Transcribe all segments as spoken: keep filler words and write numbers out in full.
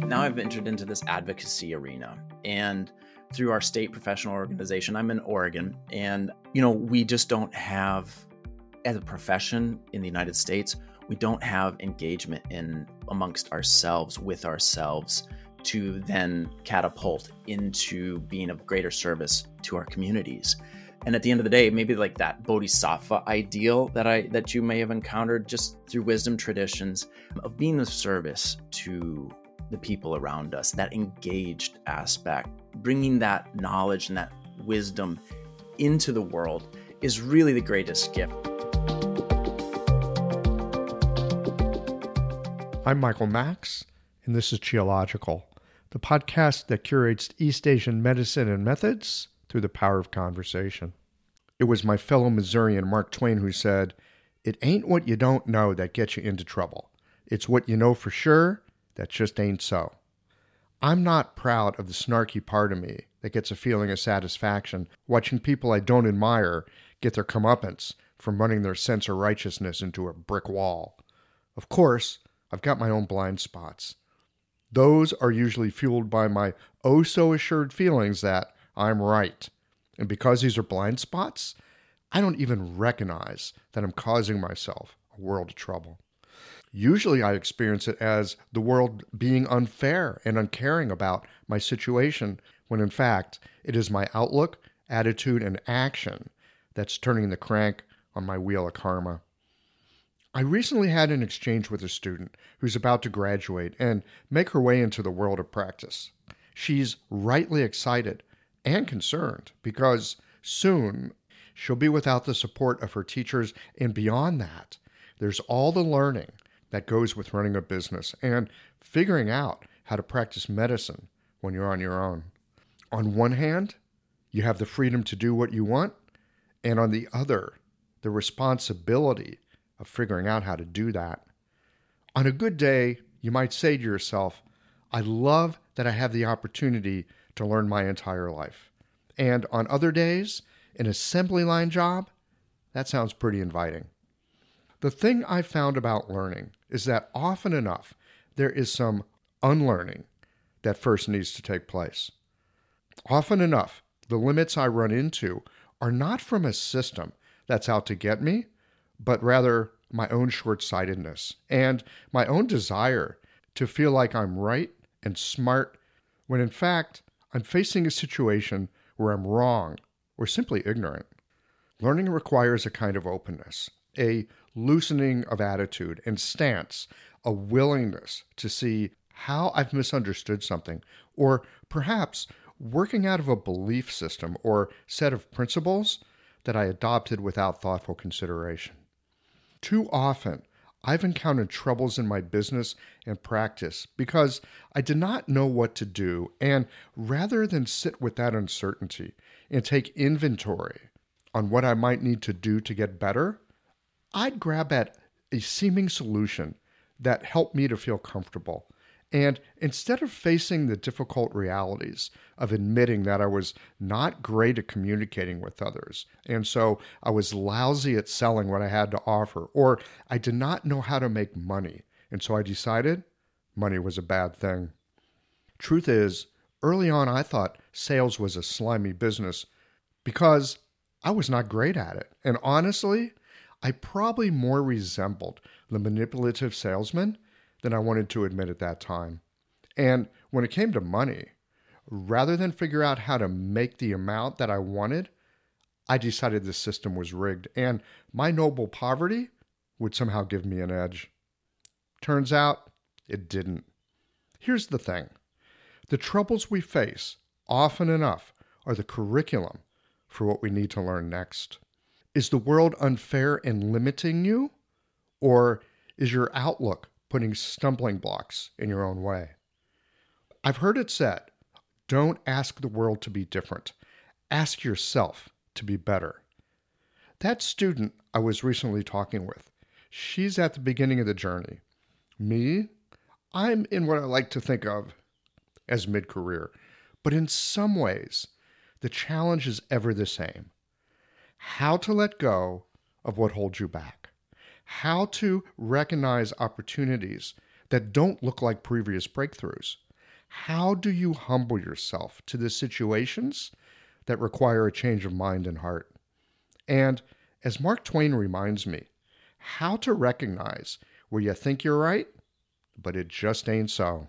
Now I've entered into this advocacy arena, and through our state professional organization, I'm in Oregon, and you know, we just don't have, as a profession in the United States, we don't have engagement in amongst ourselves with ourselves to then catapult into being of greater service to our communities. And at the end of the day, maybe like that bodhisattva ideal that I that you may have encountered just through wisdom traditions of being of service to the people around us, that engaged aspect, bringing that knowledge and that wisdom into the world is really the greatest gift. I'm Michael Max, and this is Qiological, the podcast that curates East Asian medicine and methods through the power of conversation. It was my fellow Missourian Mark Twain who said, "It ain't what you don't know that gets you into trouble. It's what you know for sure that just ain't so." I'm not proud of the snarky part of me that gets a feeling of satisfaction watching people I don't admire get their comeuppance from running their sense of righteousness into a brick wall. Of course, I've got my own blind spots. Those are usually fueled by my oh-so-assured feelings that I'm right. And because these are blind spots, I don't even recognize that I'm causing myself a world of trouble. Usually I experience it as the world being unfair and uncaring about my situation, when in fact it is my outlook, attitude, and action that's turning the crank on my wheel of karma. I recently had an exchange with a student who's about to graduate and make her way into the world of practice. She's rightly excited and concerned because soon she'll be without the support of her teachers, and beyond that, there's all the learning that goes with running a business and figuring out how to practice medicine when you're on your own. On one hand, you have the freedom to do what you want, and on the other, the responsibility of figuring out how to do that. On a good day, you might say to yourself, I love that I have the opportunity to learn my entire life. And on other days, an assembly line job, that sounds pretty inviting. The thing I've found about learning is that often enough, there is some unlearning that first needs to take place. Often enough, the limits I run into are not from a system that's out to get me, but rather my own short-sightedness and my own desire to feel like I'm right and smart when in fact I'm facing a situation where I'm wrong or simply ignorant. Learning requires a kind of openness, a loosening of attitude and stance, a willingness to see how I've misunderstood something, or perhaps working out of a belief system or set of principles that I adopted without thoughtful consideration. Too often, I've encountered troubles in my business and practice because I did not know what to do, and rather than sit with that uncertainty and take inventory on what I might need to do to get better, I'd grab at a seeming solution that helped me to feel comfortable. And instead of facing the difficult realities of admitting that I was not great at communicating with others, and so I was lousy at selling what I had to offer, or I did not know how to make money, and so I decided money was a bad thing. Truth is, early on I thought sales was a slimy business because I was not great at it. And honestly, I probably more resembled the manipulative salesman than I wanted to admit at that time. And when it came to money, rather than figure out how to make the amount that I wanted, I decided the system was rigged and my noble poverty would somehow give me an edge. Turns out it didn't. Here's the thing. The troubles we face, often enough, are the curriculum for what we need to learn next. Is the world unfair and limiting you? Or is your outlook putting stumbling blocks in your own way? I've heard it said, don't ask the world to be different. Ask yourself to be better. That student I was recently talking with, she's at the beginning of the journey. Me, I'm in what I like to think of as mid-career. But in some ways, the challenge is ever the same. How to let go of what holds you back. How to recognize opportunities that don't look like previous breakthroughs. How do you humble yourself to the situations that require a change of mind and heart? And as Mark Twain reminds me, how to recognize where you think you're right, but it just ain't so.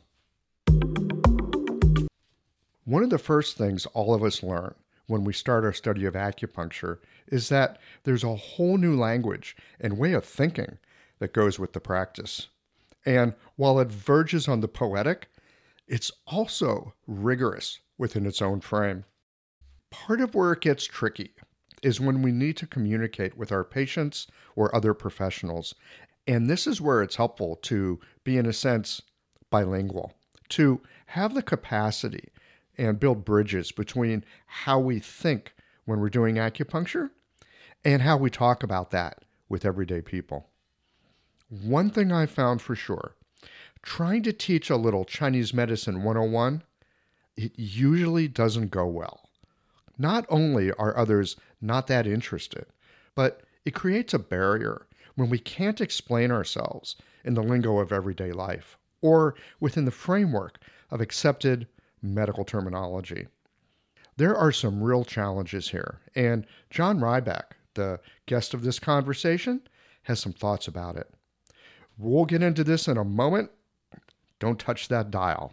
One of the first things all of us learn when we start our study of acupuncture is that there's a whole new language and way of thinking that goes with the practice. And while it verges on the poetic, it's also rigorous within its own frame. Part of where it gets tricky is when we need to communicate with our patients or other professionals. And this is where it's helpful to be, in a sense, bilingual, to have the capacity and build bridges between how we think when we're doing acupuncture and how we talk about that with everyday people. One thing I found for sure, trying to teach a little Chinese medicine one oh one, it usually doesn't go well. Not only are others not that interested, but it creates a barrier when we can't explain ourselves in the lingo of everyday life or within the framework of accepted medical terminology. There are some real challenges here, and John Ryback, the guest of this conversation, has some thoughts about it. We'll get into this in a moment. Don't touch that dial.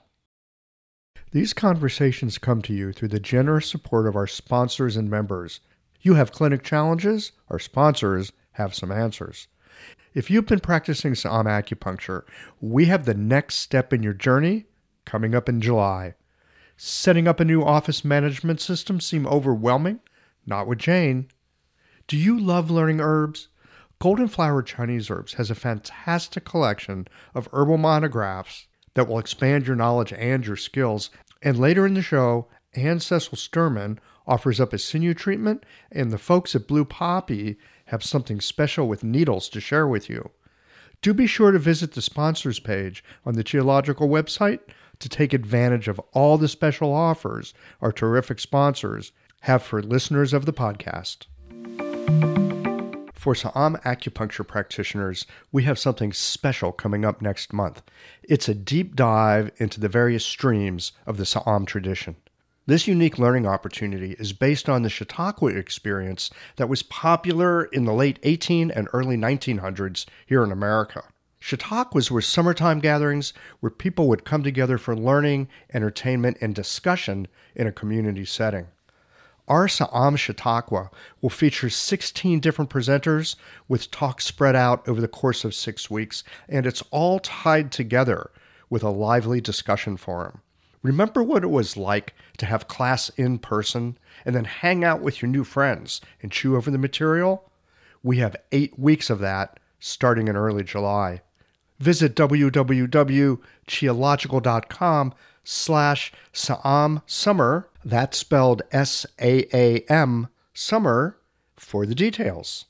These conversations come to you through the generous support of our sponsors and members. You have clinic challenges, our sponsors have some answers. If you've been practicing Sa'am acupuncture, we have the next step in your journey coming up in July. Setting up a new office management system seem overwhelming? Not with Jane. Do you love learning herbs? Golden Flower Chinese Herbs has a fantastic collection of herbal monographs that will expand your knowledge and your skills. And later in the show, Anne Cecil Sturman offers up a sinew treatment, and the folks at Blue Poppy have something special with needles to share with you. Do be sure to visit the sponsors page on the Qiological website to take advantage of all the special offers our terrific sponsors have for listeners of the podcast. For Sa'am acupuncture practitioners, we have something special coming up next month. It's a deep dive into the various streams of the Sa'am tradition. This unique learning opportunity is based on the Chautauqua experience that was popular in the late eighteen and early nineteen hundreds here in America. Chautauquas were summertime gatherings where people would come together for learning, entertainment, and discussion in a community setting. Our Sa'am Chautauqua will feature sixteen different presenters with talks spread out over the course of six weeks, and it's all tied together with a lively discussion forum. Remember what it was like to have class in person and then hang out with your new friends and chew over the material? We have eight weeks of that starting in early July. Visit www.qiological.com slash Sa'am Summer, that's spelled S A A M, Summer, for the details.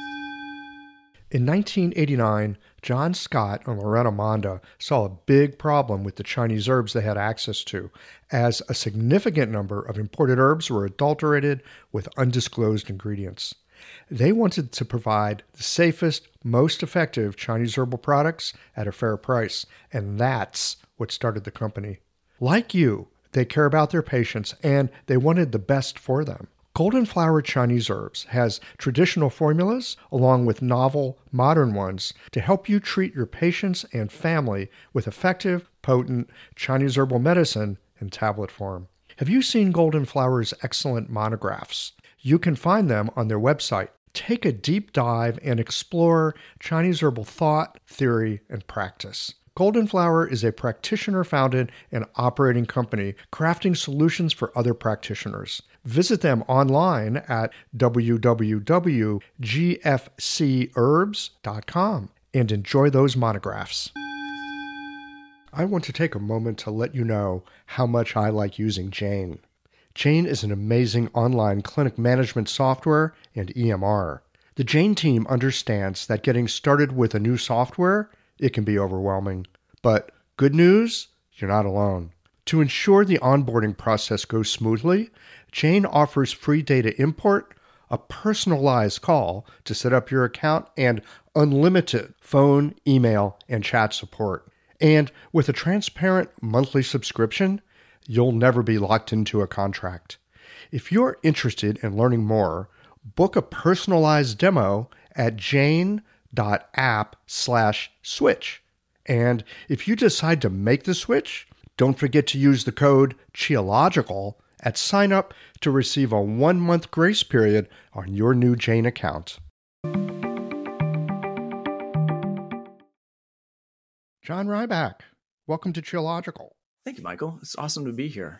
In nineteen eighty-nine, John Scott and Loretta Monda saw a big problem with the Chinese herbs they had access to, as a significant number of imported herbs were adulterated with undisclosed ingredients. They wanted to provide the safest, most effective Chinese herbal products at a fair price, and that's what started the company. Like you, they care about their patients, and they wanted the best for them. Golden Flower Chinese Herbs has traditional formulas along with novel, modern ones to help you treat your patients and family with effective, potent Chinese herbal medicine in tablet form. Have you seen Golden Flower's excellent monographs? You can find them on their website. Take a deep dive and explore Chinese herbal thought, theory, and practice. Golden Flower is a practitioner-founded and operating company crafting solutions for other practitioners. Visit them online at w w w dot g f c herbs dot com and enjoy those monographs. I want to take a moment to let you know how much I like using Jane. Jane is an amazing online clinic management software and E M R. The Jane team understands that getting started with a new software, it can be overwhelming. But good news, you're not alone. To ensure the onboarding process goes smoothly, Jane offers free data import, a personalized call to set up your account, and unlimited phone, email, and chat support. And with a transparent monthly subscription, you'll never be locked into a contract. If you're interested in learning more, book a personalized demo at jane.app slash switch. And if you decide to make the switch, don't forget to use the code Qiological at sign up to receive a one-month grace period on your new Jane account. John Ryback, welcome to Qiological. Thank you, Michael. It's awesome to be here.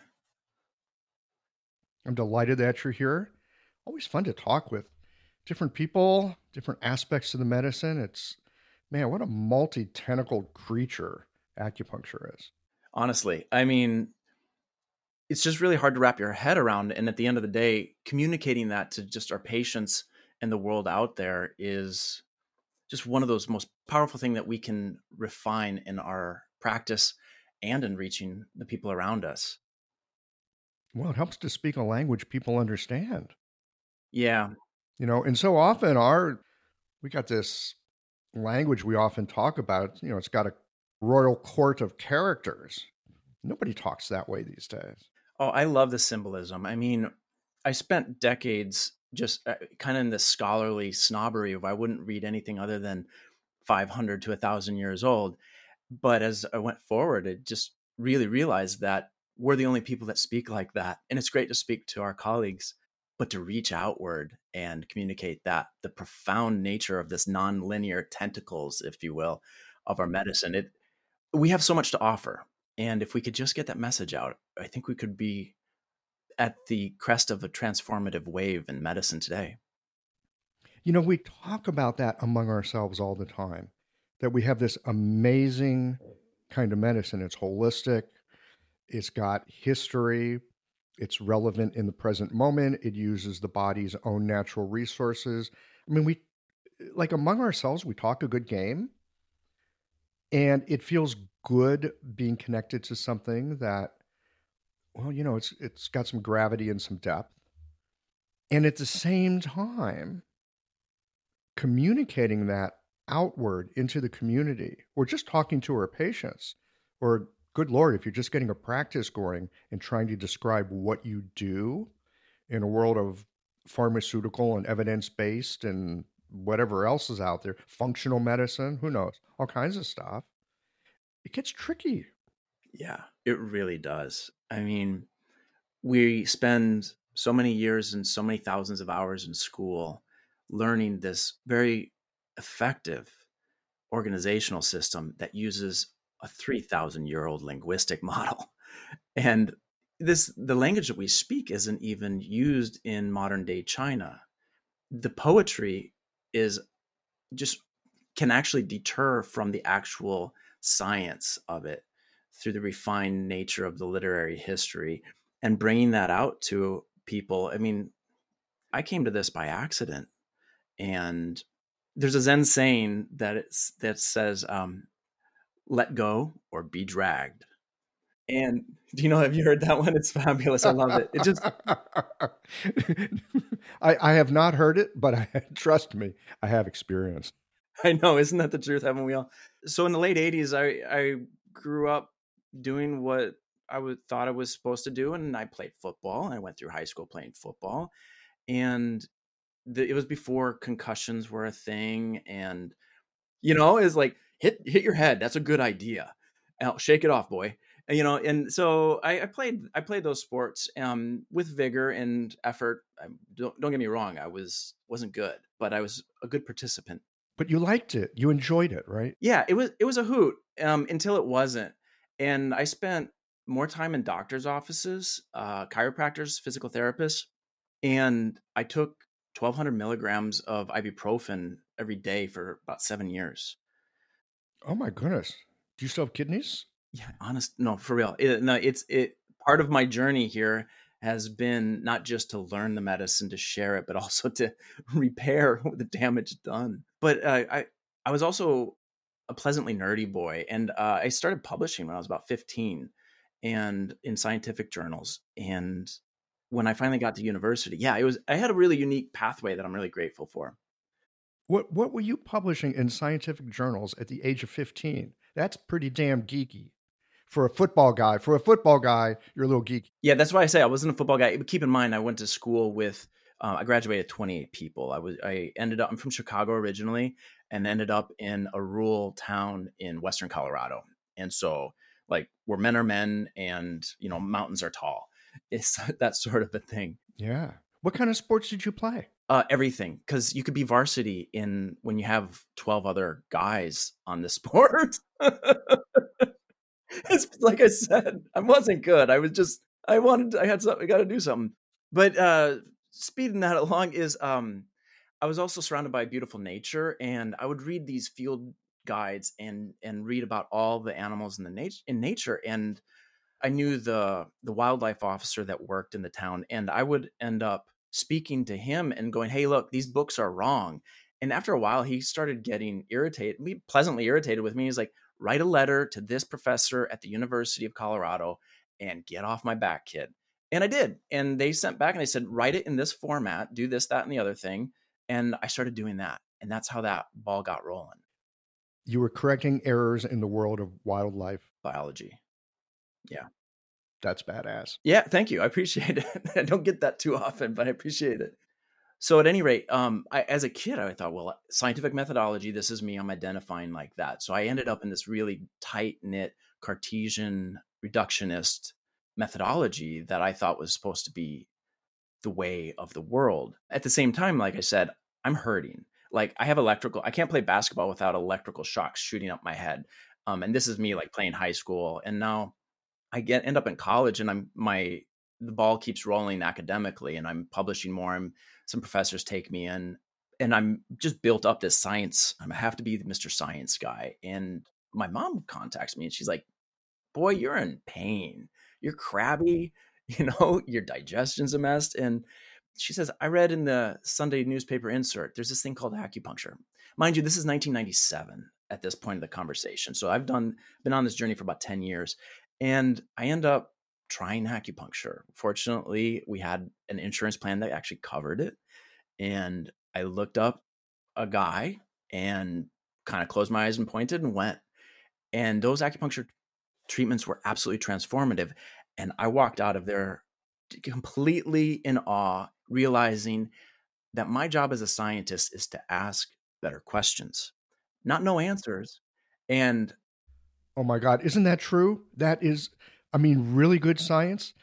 I'm delighted that you're here. Always fun to talk with different people, different aspects of the medicine. It's, man, what a multi-tentacled creature acupuncture is. Honestly, I mean, it's just really hard to wrap your head around. And at the end of the day, communicating that to just our patients and the world out there is just one of those most powerful things that we can refine in our practice and in reaching the people around us. Well, it helps to speak a language people understand. Yeah. You know, and so often our, we got this language we often talk about, you know, it's got a royal court of characters. Nobody talks that way these days. Oh, I love the symbolism. I mean, I spent decades just uh, kind of in this scholarly snobbery of I wouldn't read anything other than five hundred to one thousand years old. But as I went forward, it just really realized that we're the only people that speak like that. And it's great to speak to our colleagues, but to reach outward and communicate that the profound nature of this nonlinear tentacles, if you will, of our medicine, it we have so much to offer. And if we could just get that message out, I think we could be at the crest of a transformative wave in medicine today. You know, we talk about that among ourselves all the time, that we have this amazing kind of medicine. It's holistic. It's got history. It's relevant in the present moment. It uses the body's own natural resources. I mean, we, like among ourselves, we talk a good game. And it feels good being connected to something that, well, you know, it's it's got some gravity and some depth. And at the same time, communicating that outward into the community, or just talking to our patients, or good Lord, if you're just getting a practice going and trying to describe what you do in a world of pharmaceutical and evidence-based and whatever else is out there, functional medicine, who knows, all kinds of stuff. It gets tricky. Yeah, it really does. I mean, we spend so many years and so many thousands of hours in school learning this very effective organizational system that uses a three thousand year old linguistic model. And this, the language that we speak isn't even used in modern day China. The poetry is just can actually deter from the actual science of it through the refined nature of the literary history and bringing that out to people. I mean, I came to this by accident, and there's a Zen saying that it's, that says, um, let go or be dragged. And do you know, have you heard that one? It's fabulous. I love it. It just, I, I have not heard it, but I, trust me, I have experience. I know. Isn't that the truth? Haven't we all? So in the late eighties, I, I grew up doing what I would, thought I was supposed to do. And I played football. I went through high school playing football. And the, it was before concussions were a thing. And, you know, it's like, hit, hit your head. That's a good idea. Now, shake it off, boy. And, you know, and so I, I played, I played those sports um, with vigor and effort. I, don't, don't get me wrong. I was, wasn't good, but I was a good participant. But you liked it. You enjoyed it, right? Yeah, it was, it was a hoot um, until it wasn't. And I spent more time in doctors' offices, uh, chiropractors, physical therapists. And I took twelve hundred milligrams of ibuprofen every day for about seven years. Oh my goodness. Do you still have kidneys? Yeah, honest. No, for real. It, no, it's it. Part of my journey here has been not just to learn the medicine, to share it, but also to repair the damage done. But uh, I, I was also a pleasantly nerdy boy, and uh, I started publishing when I was about fifteen, and in scientific journals. And when I finally got to university, yeah, it was. I had a really unique pathway that I'm really grateful for. What What were you publishing in scientific journals at the age of fifteen? That's pretty damn geeky. For a football guy, for a football guy, you're a little geeky. Yeah, that's why I say I wasn't a football guy. But keep in mind, I went to school with, uh, I graduated twenty-eight people. I was, I ended up, I'm from Chicago originally and ended up in a rural town in Western Colorado. And so like where men are men and, you know, mountains are tall. It's that sort of a thing. Yeah. What kind of sports did you play? Uh, everything. Cause you could be varsity in when you have twelve other guys on the sport. It's like I said, I wasn't good. I was just, I wanted, I had something, I got to do something. But uh, speeding that along is, um, I was also surrounded by beautiful nature, and I would read these field guides and and read about all the animals in the nature in nature. And I knew the the wildlife officer that worked in the town, and I would end up speaking to him and going, "Hey, look, these books are wrong." And after a while, he started getting irritated, pleasantly irritated with me. He's like, write a letter to this professor at the University of Colorado and get off my back, kid. And I did. And they sent back and they said, write it in this format, do this, that, and the other thing. And I started doing that. And that's how that ball got rolling. You were correcting errors in the world of wildlife biology. Yeah. That's badass. Yeah. Thank you. I appreciate it. I don't get that too often, but I appreciate it. So at any rate, um, I, as a kid, I thought, well, scientific methodology, this is me. I'm identifying like that. So I ended up in this really tight knit Cartesian reductionist methodology that I thought was supposed to be the way of the world. At the same time, like I said, I'm hurting. Like I have electrical, I can't play basketball without electrical shocks shooting up my head. Um, and this is me like playing high school. And now I get, end up in college and I'm my, the ball keeps rolling academically and I'm publishing more. I'm, some professors take me in and I'm just built up this science. I have to be the Mister Science guy. And my mom contacts me and she's like, boy, you're in pain. You're crabby, you know, your digestion's a mess. And she says, I read in the Sunday newspaper insert, there's this thing called acupuncture. Mind you, this is nineteen ninety-seven at this point of the conversation. So I've done, been on this journey for about ten years and I end up trying acupuncture. Fortunately, we had an insurance plan that actually covered it. And I looked up a guy and kind of closed my eyes and pointed and went. And those acupuncture treatments were absolutely transformative. And I walked out of there completely in awe, realizing that my job as a scientist is to ask better questions, not know answers. And oh my God, isn't that true? That is, I mean, really good science.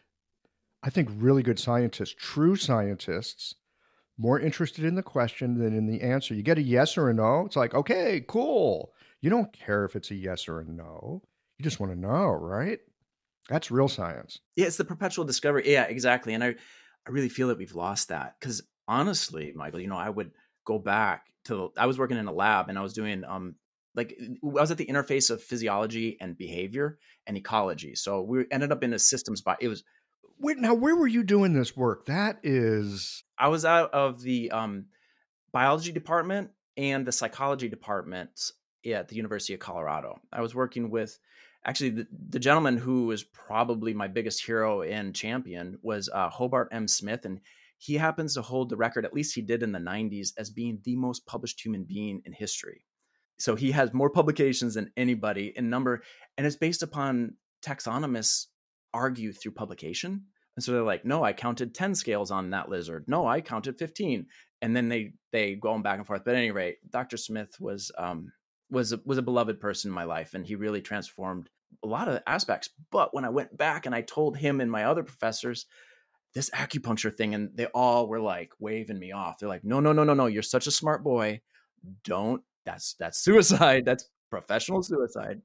I think really good scientists, true scientists, more interested in the question than in the answer. You get a yes or a no. It's like, okay, cool. You don't care if it's a yes or a no. You just want to know, right? That's real science. Yeah, it's the perpetual discovery. Yeah, exactly. And I, I really feel that we've lost that because honestly, Michael, you know, I would go back to, I was working in a lab and I was doing, um, like I was at the interface of physiology and behavior and ecology. So we ended up in a systems, but it was, Wait, now where were you doing this work? That is, I was out of the um, biology department and the psychology department at the University of Colorado. I was working with actually the, the gentleman who was probably my biggest hero and champion was uh, Hobart M. Smith. And he happens to hold the record, at least he did in the nineties, as being the most published human being in history. So he has more publications than anybody in number, and it's based upon taxonomists argue through publication. And so they're like, no, I counted ten scales on that lizard. No, I counted fifteen. And then they, they go on back and forth. But at any rate, Doctor Smith was, um, was, a, was a beloved person in my life. And he really transformed a lot of aspects. But when I went back and I told him and my other professors this acupuncture thing, and they all were like waving me off. They're like, no, no, no, no, no. You're such a smart boy. Don't, that's, that's suicide. That's professional suicide.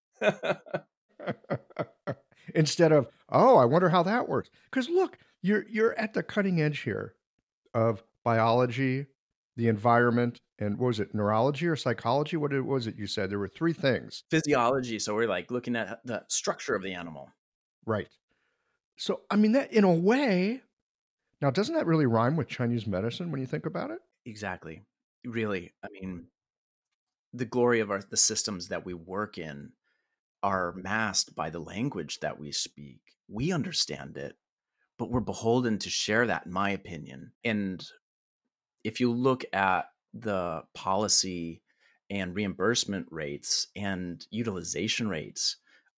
Instead of, oh, I wonder how that works. Because look, you're you're at the cutting edge here of biology, the environment, and what was it, neurology or psychology? What was it you said? There were three things. Physiology. So we're like looking at the structure of the animal. Right. So, I mean, that in a way, now, doesn't that really rhyme with Chinese medicine when you think about it? Exactly. Really. I mean, the glory of our, the systems that we work in are masked by the language that we speak. We understand it, but we're beholden to share that, in my opinion. And if you look at the policy and reimbursement rates and utilization rates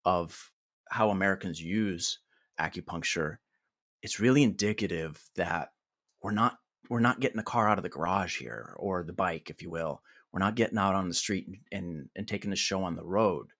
of how Americans use acupuncture, it's really indicative that we're not we're not getting the car out of the garage here, or the bike, if you will. We're not getting out on the street and and, and taking the show on the road.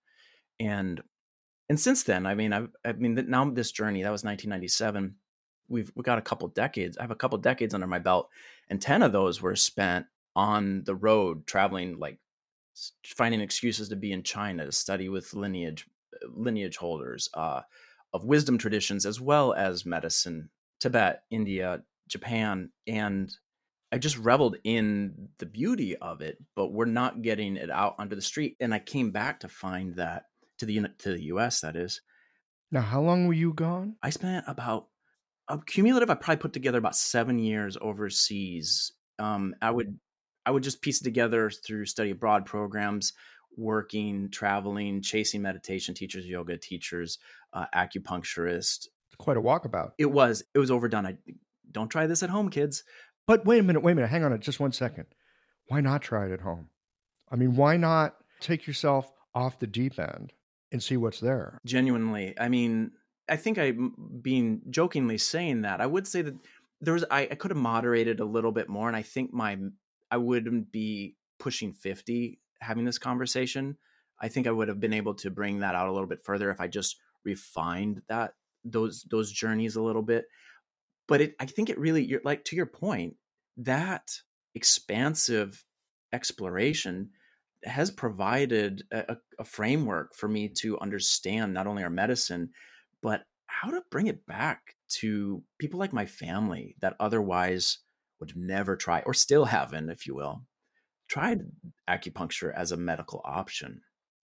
And and since then, I mean, I've, I mean, now this journey, that was nineteen ninety-seven. We've we got a couple decades. I have a couple decades under my belt, and ten of those were spent on the road, traveling, like finding excuses to be in China to study with lineage lineage holders uh, of wisdom traditions, as well as medicine, Tibet, India, Japan, and I just reveled in the beauty of it. But we're not getting it out onto the street. And I came back to find that to the to the U S, that is. Now, how long were you gone? I spent about a cumulative. I probably put together about seven years overseas. Um, I would I would just piece it together through study abroad programs, working, traveling, chasing meditation teachers, yoga teachers, uh, acupuncturist. Quite a walkabout. It was it was overdone. I don't try this at home, kids. But wait a minute, wait a minute. Hang on just one second. Why not try it at home? I mean, why not take yourself off the deep end and see what's there? Genuinely, I mean, I think I'm being jokingly saying that. I would say that there was I, I could have moderated a little bit more, and I think my I wouldn't be pushing fifty having this conversation. I think I would have been able to bring that out a little bit further if I just refined that those those journeys a little bit. But it, I think it really, you're like, to your point, that expansive exploration has provided a, a framework for me to understand not only our medicine, but how to bring it back to people like my family that otherwise would never try, or still haven't, if you will, tried acupuncture as a medical option.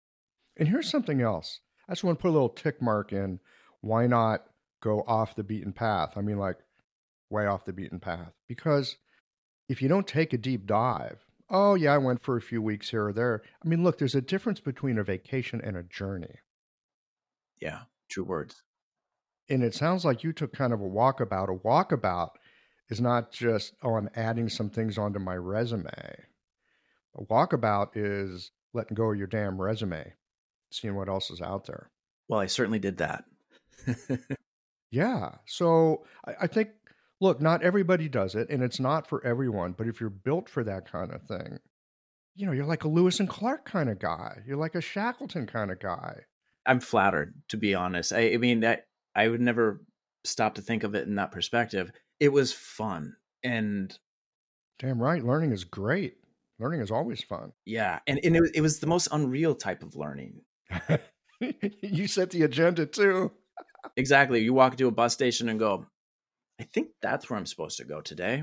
And here's something else. I just want to put a little tick mark in. Why not go off the beaten path? I mean, like way off the beaten path. Because if you don't take a deep dive, oh, yeah, I went for a few weeks here or there. I mean, look, there's a difference between a vacation and a journey. Yeah, true words. And it sounds like you took kind of a walkabout. A walkabout is not just, oh, I'm adding some things onto my resume. A walkabout is letting go of your damn resume, seeing what else is out there. Well, I certainly did that. Yeah. So I, I think, look, not everybody does it, and it's not for everyone. But if you're built for that kind of thing, you know, you're like a Lewis and Clark kind of guy. You're like a Shackleton kind of guy. I'm flattered, to be honest. I, I mean, I, I would never stop to think of it in that perspective. It was fun. And damn right. Learning is great. Learning is always fun. Yeah. And, and it, it was the most unreal type of learning. You set the agenda too. Exactly. You walk to a bus station and go, I think that's where I'm supposed to go today.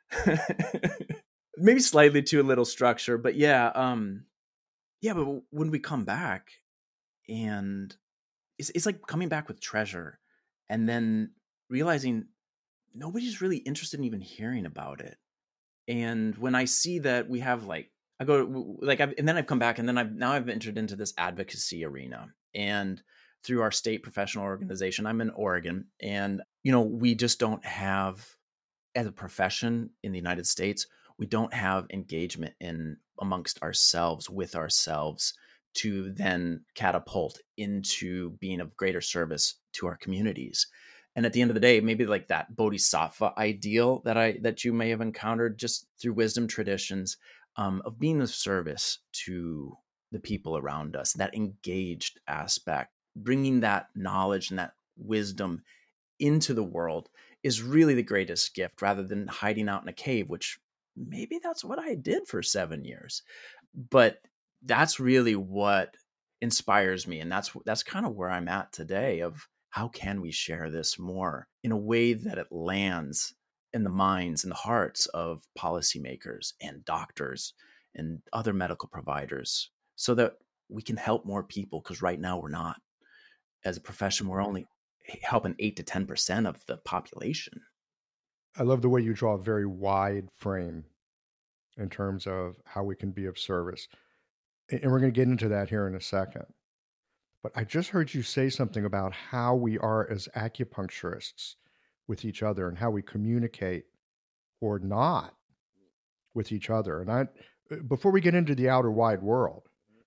Maybe slightly too little structure, but yeah. Um, yeah. But when we come back, and it's, it's like coming back with treasure, and then realizing nobody's really interested in even hearing about it. And when I see that we have like, I go like, I've, and then I've come back, and then I've, now I've entered into this advocacy arena, and through our state professional organization, I'm in Oregon, and, you know, we just don't have, as a profession in the United States, we don't have engagement in amongst ourselves with ourselves to then catapult into being of greater service to our communities. And at the end of the day, maybe like that bodhisattva ideal that I that you may have encountered just through wisdom traditions, um, of being of service to the people around us, that engaged aspect, bringing that knowledge and that wisdom into the world is really the greatest gift, rather than hiding out in a cave, which maybe that's what I did for seven years. But that's really what inspires me. And that's that's kind of where I'm at today, of how can we share this more in a way that it lands in the minds and the hearts of policymakers and doctors and other medical providers, so that we can help more people. Because right now we're not. As a profession, we're only helping eight to ten percent of the population. I love the way you draw a very wide frame in terms of how we can be of service. And we're going to get into that here in a second. But I just heard you say something about how we are as acupuncturists with each other and how we communicate or not with each other. And I, before we get into the outer wide world,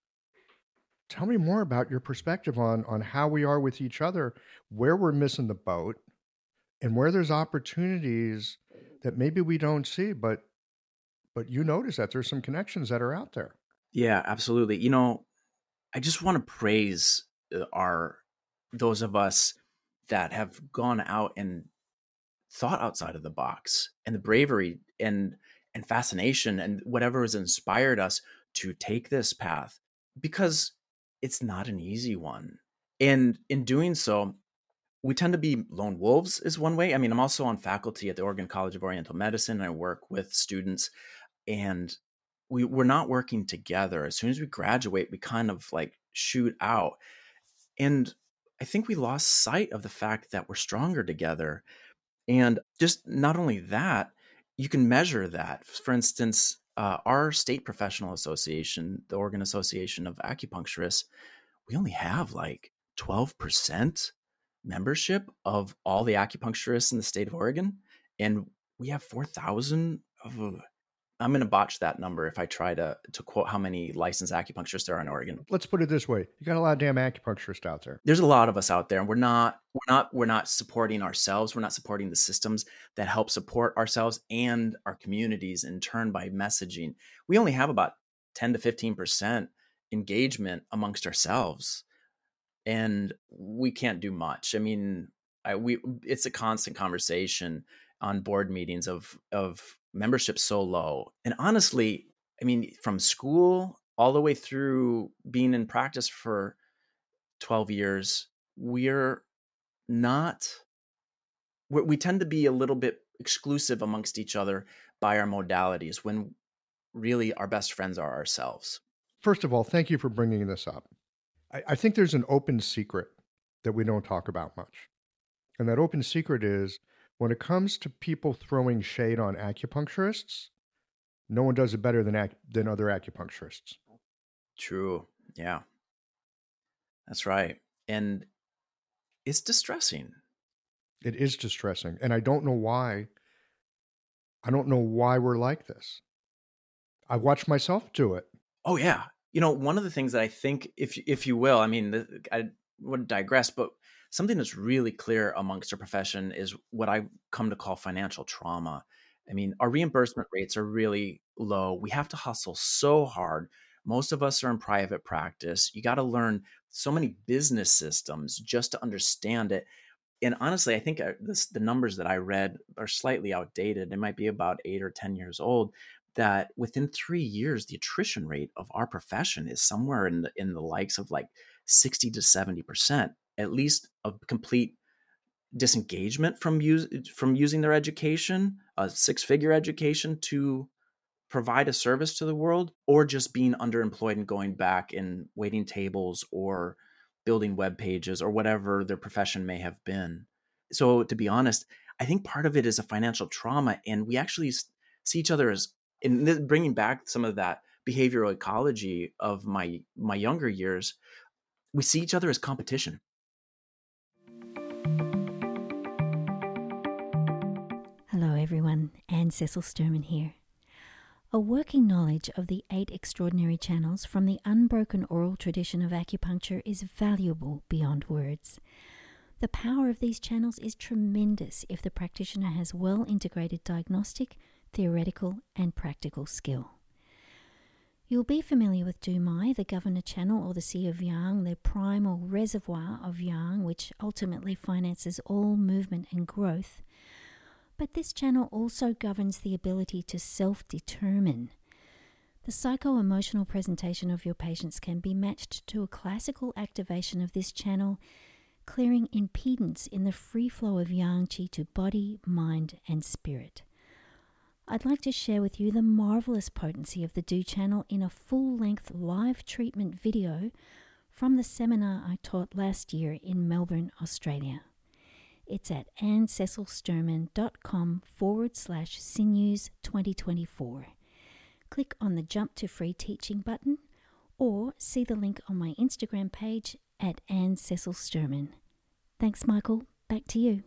tell me more about your perspective on, on how we are with each other, where we're missing the boat, and where there's opportunities that maybe we don't see, but but you notice that there's some connections that are out there. Yeah, absolutely. You know, I just want to praise our those of us that have gone out and thought outside of the box, and the bravery and and fascination and whatever has inspired us to take this path, because it's not an easy one. And in doing so, we tend to be lone wolves is one way. I mean, I'm also on faculty at the Oregon College of Oriental Medicine, and I work with students, and we, we're not working together. As soon as we graduate, we kind of like shoot out. And I think we lost sight of the fact that we're stronger together. And just not only that, you can measure that. For instance, uh, our state professional association, the Oregon Association of Acupuncturists, we only have like twelve percent membership of all the acupuncturists in the state of Oregon. And we have four thousand of, I'm going to botch that number if I try to, to quote how many licensed acupuncturists there are in Oregon. Let's put it this way. You got a lot of damn acupuncturists out there. There's a lot of us out there, and we're not, we're not, we're not supporting ourselves. We're not supporting the systems that help support ourselves and our communities in turn by messaging. We only have about ten to fifteen percent engagement amongst ourselves, and we can't do much. I mean, I, we, it's a constant conversation on board meetings of, of membership so low. And honestly, I mean, from school all the way through being in practice for twelve years, we're not, we're, we tend to be a little bit exclusive amongst each other by our modalities, when really our best friends are ourselves. First of all, thank you for bringing this up. I, I think there's an open secret that we don't talk about much. And that open secret is, when it comes to people throwing shade on acupuncturists, no one does it better than ac- than other acupuncturists. True. Yeah. That's right. And it's distressing. It is distressing. And I don't know why. I don't know why we're like this. I watched myself do it. Oh, yeah. You know, one of the things that I think, if if you will, I mean, I would digress, but something that's really clear amongst our profession is what I come to call financial trauma. I mean, our reimbursement rates are really low. We have to hustle so hard. Most of us are in private practice. You got to learn so many business systems just to understand it. And honestly, I think this, the numbers that I read are slightly outdated. It might be about eight or ten years old, that within three years, the attrition rate of our profession is somewhere in the, in the likes of like sixty to seventy percent, at least of complete disengagement from use, from using their education, a six-figure education, to provide a service to the world, or just being underemployed and going back and waiting tables or building web pages or whatever their profession may have been. So to be honest, I think part of it is a financial trauma, and we actually see each other as, in this, bringing back some of that behavioral ecology of my my younger years, we see each other as competition. Hello everyone, Anne Cecil Sturman here. A working knowledge of the eight extraordinary channels from the unbroken oral tradition of acupuncture is valuable beyond words. The power of these channels is tremendous if the practitioner has well integrated diagnostic, theoretical, and practical skill. You'll be familiar with Dumai, the Governor Channel, or the Sea of Yang, the primal reservoir of Yang, which ultimately finances all movement and growth. But this channel also governs the ability to self-determine. The psycho-emotional presentation of your patients can be matched to a classical activation of this channel, clearing impedance in the free flow of Yang Qi to body, mind, and spirit. I'd like to share with you the marvelous potency of the Du channel in a full-length live treatment video from the seminar I taught last year in Melbourne, Australia. It's at annececilsturman.com forward slash sinews 2024. Click on the Jump to Free Teaching button, or see the link on my Instagram page at Anne Cecil Sturman. Thanks, Michael. Back to you.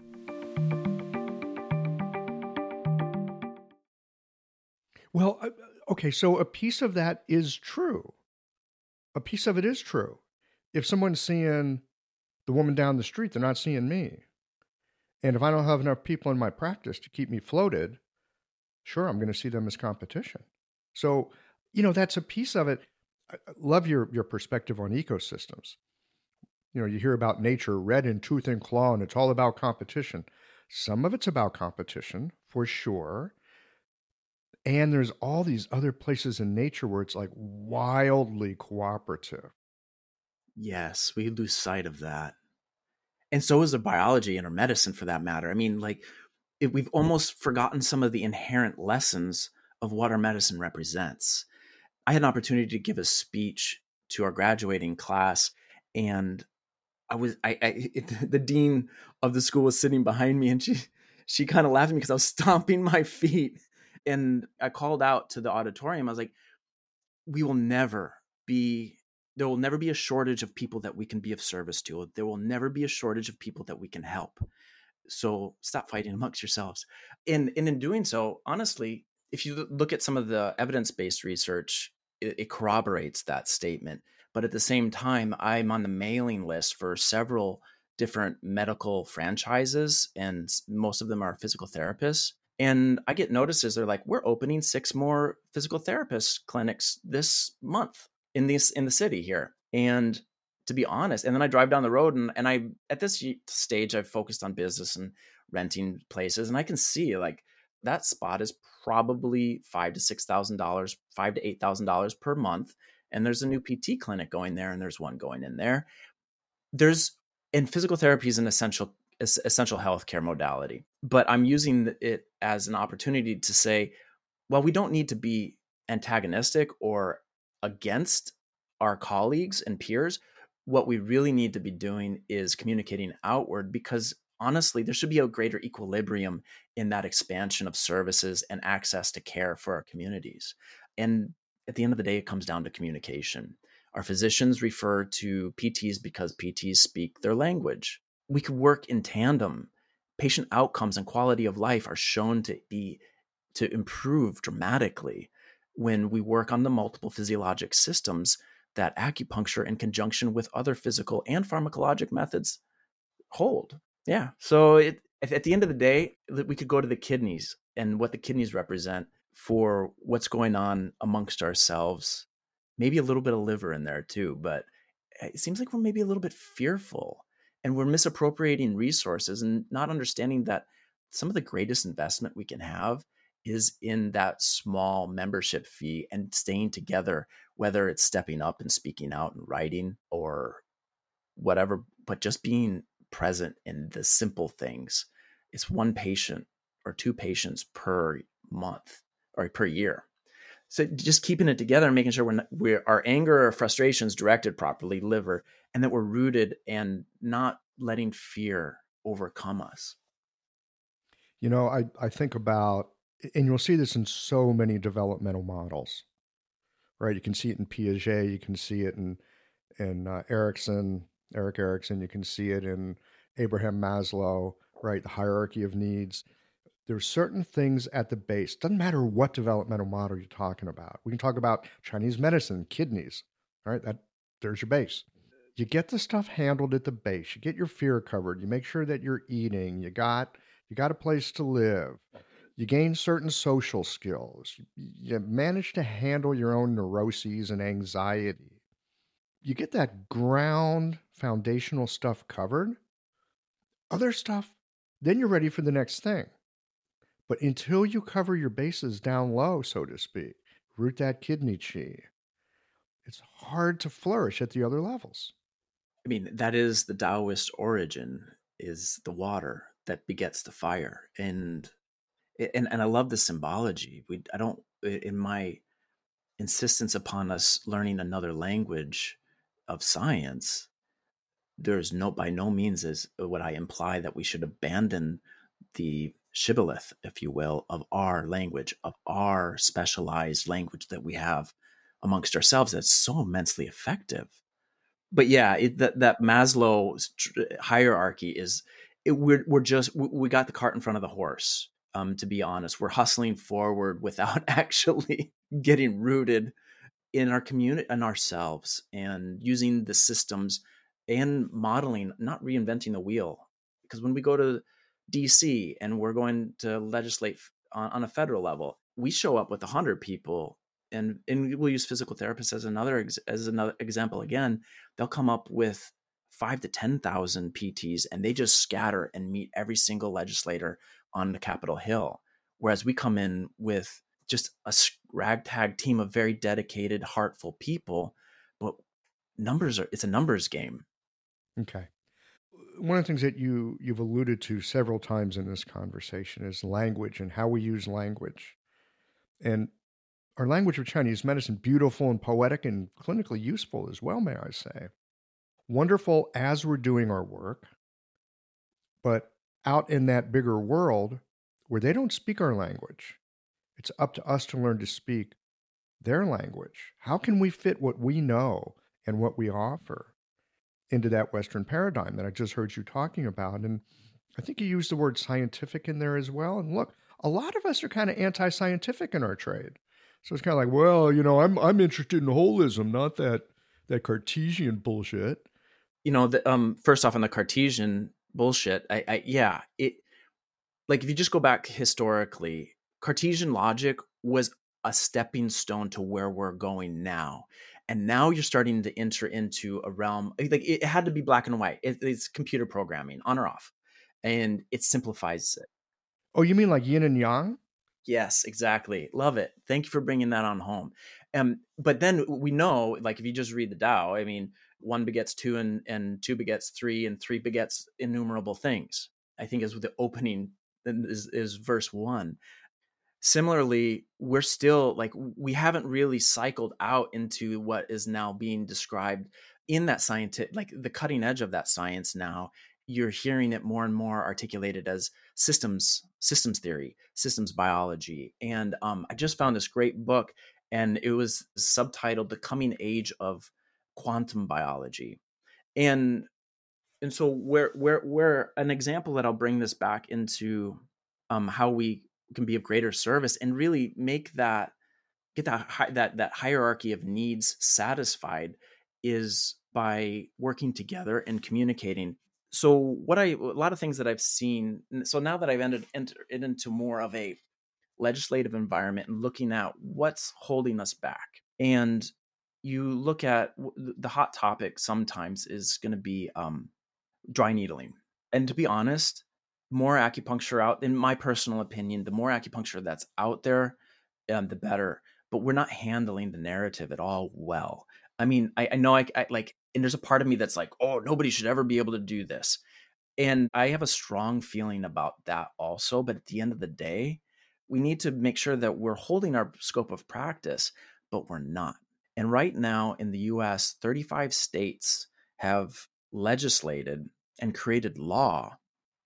Well, uh, okay, so a piece of that is true. A piece of it is true. If someone's seeing the woman down the street, they're not seeing me. And if I don't have enough people in my practice to keep me floated, sure, I'm going to see them as competition. So, you know, that's a piece of it. I love your, your perspective on ecosystems. You know, you hear about nature red in tooth and claw, and it's all about competition. Some of it's about competition, for sure. And there's all these other places in nature where it's like wildly cooperative. Yes, we lose sight of that. And so is the biology and our medicine, for that matter. I mean, like, it, we've almost forgotten some of the inherent lessons of what our medicine represents. I had an opportunity to give a speech to our graduating class, and I was, I, I it, the dean of the school was sitting behind me, and she, she kind of laughed at me because I was stomping my feet. And I called out to the auditorium. I was like, we will never be, there will never be a shortage of people that we can be of service to. There will never be a shortage of people that we can help. So stop fighting amongst yourselves. And, and in doing so, honestly, if you look at some of the evidence-based research, it, it corroborates that statement. But at the same time, I'm on the mailing list for several different medical franchises, and most of them are physical therapists. And I get notices. They're like, we're opening six more physical therapist clinics this month in this in the city here. And to be honest, and then I drive down the road, and, and I, at this stage, I've focused on business and renting places. And I can see like that spot is probably five to six thousand dollars, five to eight thousand dollars per month. And there's a new P T clinic going there, and there's one going in there. There's, and physical therapy is an essential essential healthcare modality, but I'm using it as an opportunity to say, well, we don't need to be antagonistic or against our colleagues and peers. What we really need to be doing is communicating outward, because honestly, there should be a greater equilibrium in that expansion of services and access to care for our communities. And at the end of the day, it comes down to communication. Our physicians refer to P Ts because P Ts speak their language. We could work in tandem. Patient outcomes and quality of life are shown to be to improve dramatically when we work on the multiple physiologic systems that acupuncture in conjunction with other physical and pharmacologic methods hold. Yeah. So it, at the end of the day, we could go to the kidneys and what the kidneys represent for what's going on amongst ourselves. Maybe a little bit of liver in there too, but it seems like we're maybe a little bit fearful. And we're misappropriating resources and not understanding that some of the greatest investment we can have is in that small membership fee and staying together, whether it's stepping up and speaking out and writing or whatever, but just being present in the simple things. It's one patient or two patients per month or per year. So just keeping it together and making sure we're, not, we're our anger or frustrations directed properly, liver, and that we're rooted and not letting fear overcome us. You know, I, I think about, and you'll see this in so many developmental models, right? You can see it in Piaget, you can see it in, in uh, Erikson, Erik Erikson, you can see it in Abraham Maslow, right? The hierarchy of needs. There's certain things at the base. Doesn't matter what developmental model you're talking about. We can talk about Chinese medicine, kidneys, all right? That there's your base. You get the stuff handled at the base. You get your fear covered. You make sure that you're eating. You got you got a place to live. You gain certain social skills. You, you manage to handle your own neuroses and anxiety. You get that ground foundational stuff covered. Other stuff, then you're ready for the next thing. But until you cover your bases down low, so to speak, root that kidney chi, it's hard to flourish at the other levels. I mean, that is the Taoist origin, is the water that begets the fire. And and, and I love the symbology. We I don't, in my insistence upon us learning another language of science, there's no, by no means is what I imply that we should abandon the shibboleth, if you will, of our language, of our specialized language that we have amongst ourselves that's so immensely effective. But yeah, it, that, that Maslow hierarchy is, it, we're, we're just, we got the cart in front of the horse. Um, to be honest, we're hustling forward without actually getting rooted in our community and ourselves, and using the systems and modeling, not reinventing the wheel. Because when we go to D C and we're going to legislate on, on a federal level, we show up with a hundred people, and and we'll use physical therapists as another ex- as another example. Again, they'll come up with five to ten thousand P Ts, and they just scatter and meet every single legislator on the Capitol Hill. Whereas we come in with just a ragtag team of very dedicated, heartful people, but numbers are, it's a numbers game. Okay. One of the things that you, you've alluded to several times in this conversation is language and how we use language. And our language of Chinese medicine, beautiful and poetic and clinically useful as well, may I say. Wonderful as we're doing our work, but out in that bigger world where they don't speak our language, it's up to us to learn to speak their language. How can we fit what we know and what we offer into that Western paradigm that I just heard you talking about? And I think you used the word scientific in there as well. And look, a lot of us are kind of anti-scientific in our trade. So it's kind of like, well, you know, I'm I'm interested in holism, not that that Cartesian bullshit. You know, the, um, first off, on the Cartesian bullshit, I, I yeah, it like if you just go back historically, Cartesian logic was a stepping stone to where we're going now. And now you're starting to enter into a realm, like it had to be black and white. It, it's computer programming, on or off. And it simplifies it. Oh, you mean like yin and yang? Yes, exactly. Love it. Thank you for bringing that on home. Um, but then we know, like, if you just read the Tao, I mean, one begets two and, and two begets three and three begets innumerable things, I think is the opening is, is verse one. Similarly, we're still like, we haven't really cycled out into what is now being described in that scientific, like the cutting edge of that science now. You're hearing it more and more articulated as systems, systems theory, systems biology. And um, I just found this great book, and it was subtitled The Coming Age of Quantum Biology. And and so where where where an example that I'll bring this back into um, how we can be of greater service and really make that, get that hi- that that hierarchy of needs satisfied, is by working together and communicating. So what I, a lot of things that I've seen, so now that I've entered, entered into more of a legislative environment and looking at what's holding us back, and you look at the hot topic sometimes is going to be um, dry needling. And to be honest, more acupuncture out, in my personal opinion, the more acupuncture that's out there, um, the better. But we're not handling the narrative at all well. I mean, I, I know I, I like, and there's a part of me that's like, oh, nobody should ever be able to do this. And I have a strong feeling about that also. But at the end of the day, we need to make sure that we're holding our scope of practice, but we're not. And right now in the U S, thirty-five states have legislated and created law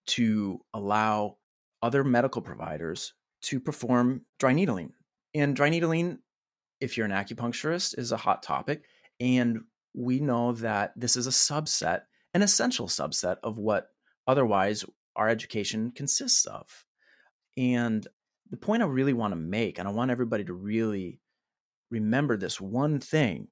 to allow other medical providers to perform dry needling. And dry needling, if you're an acupuncturist, is a hot topic. And we know that this is a subset, an essential subset of what otherwise our education consists of. And the point I really want to make, and I want everybody to really remember this one thing,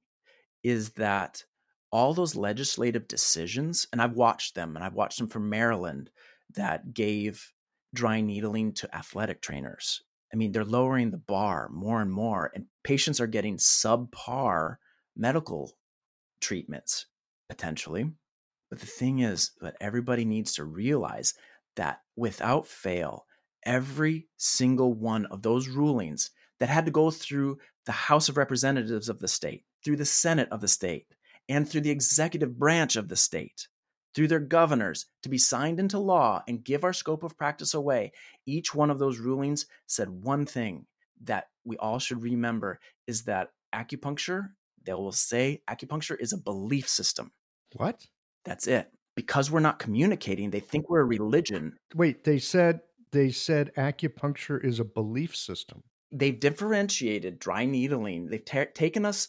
is that all those legislative decisions, and I've watched them, and I've watched them from Maryland, that gave dry needling to athletic trainers. I mean, they're lowering the bar more and more, and patients are getting subpar medical treatments, potentially. But the thing is that everybody needs to realize that without fail, every single one of those rulings that had to go through the House of Representatives of the state, through the Senate of the state, and through the executive branch of the state, through their governors, to be signed into law and give our scope of practice away, each one of those rulings said one thing that we all should remember, is that acupuncture, they will say acupuncture is a belief system. What? That's it. Because we're not communicating, they think we're a religion. Wait, they said they said acupuncture is a belief system. They've differentiated dry needling. They've ta- taken us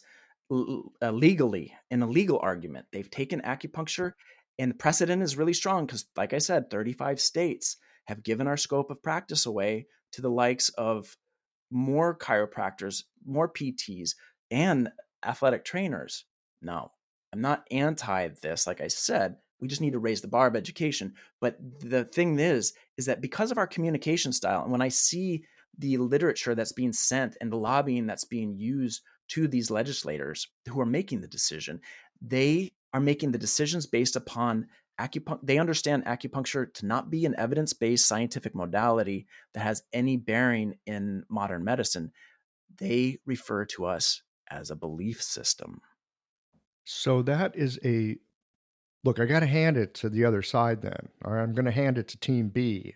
l- uh, legally in a legal argument. They've taken acupuncture, and the precedent is really strong because, like I said, thirty-five states have given our scope of practice away to the likes of more chiropractors, more P Ts, and athletic trainers. No, I'm not anti this. Like I said, we just need to raise the bar of education. But the thing is, is that because of our communication style, and when I see the literature that's being sent and the lobbying that's being used to these legislators who are making the decision, they are making the decisions based upon acupuncture. They understand acupuncture to not be an evidence-based scientific modality that has any bearing in modern medicine. They refer to us as a belief system. So that is a, look, I got to hand it to the other side then. All right, I'm going to hand it to Team B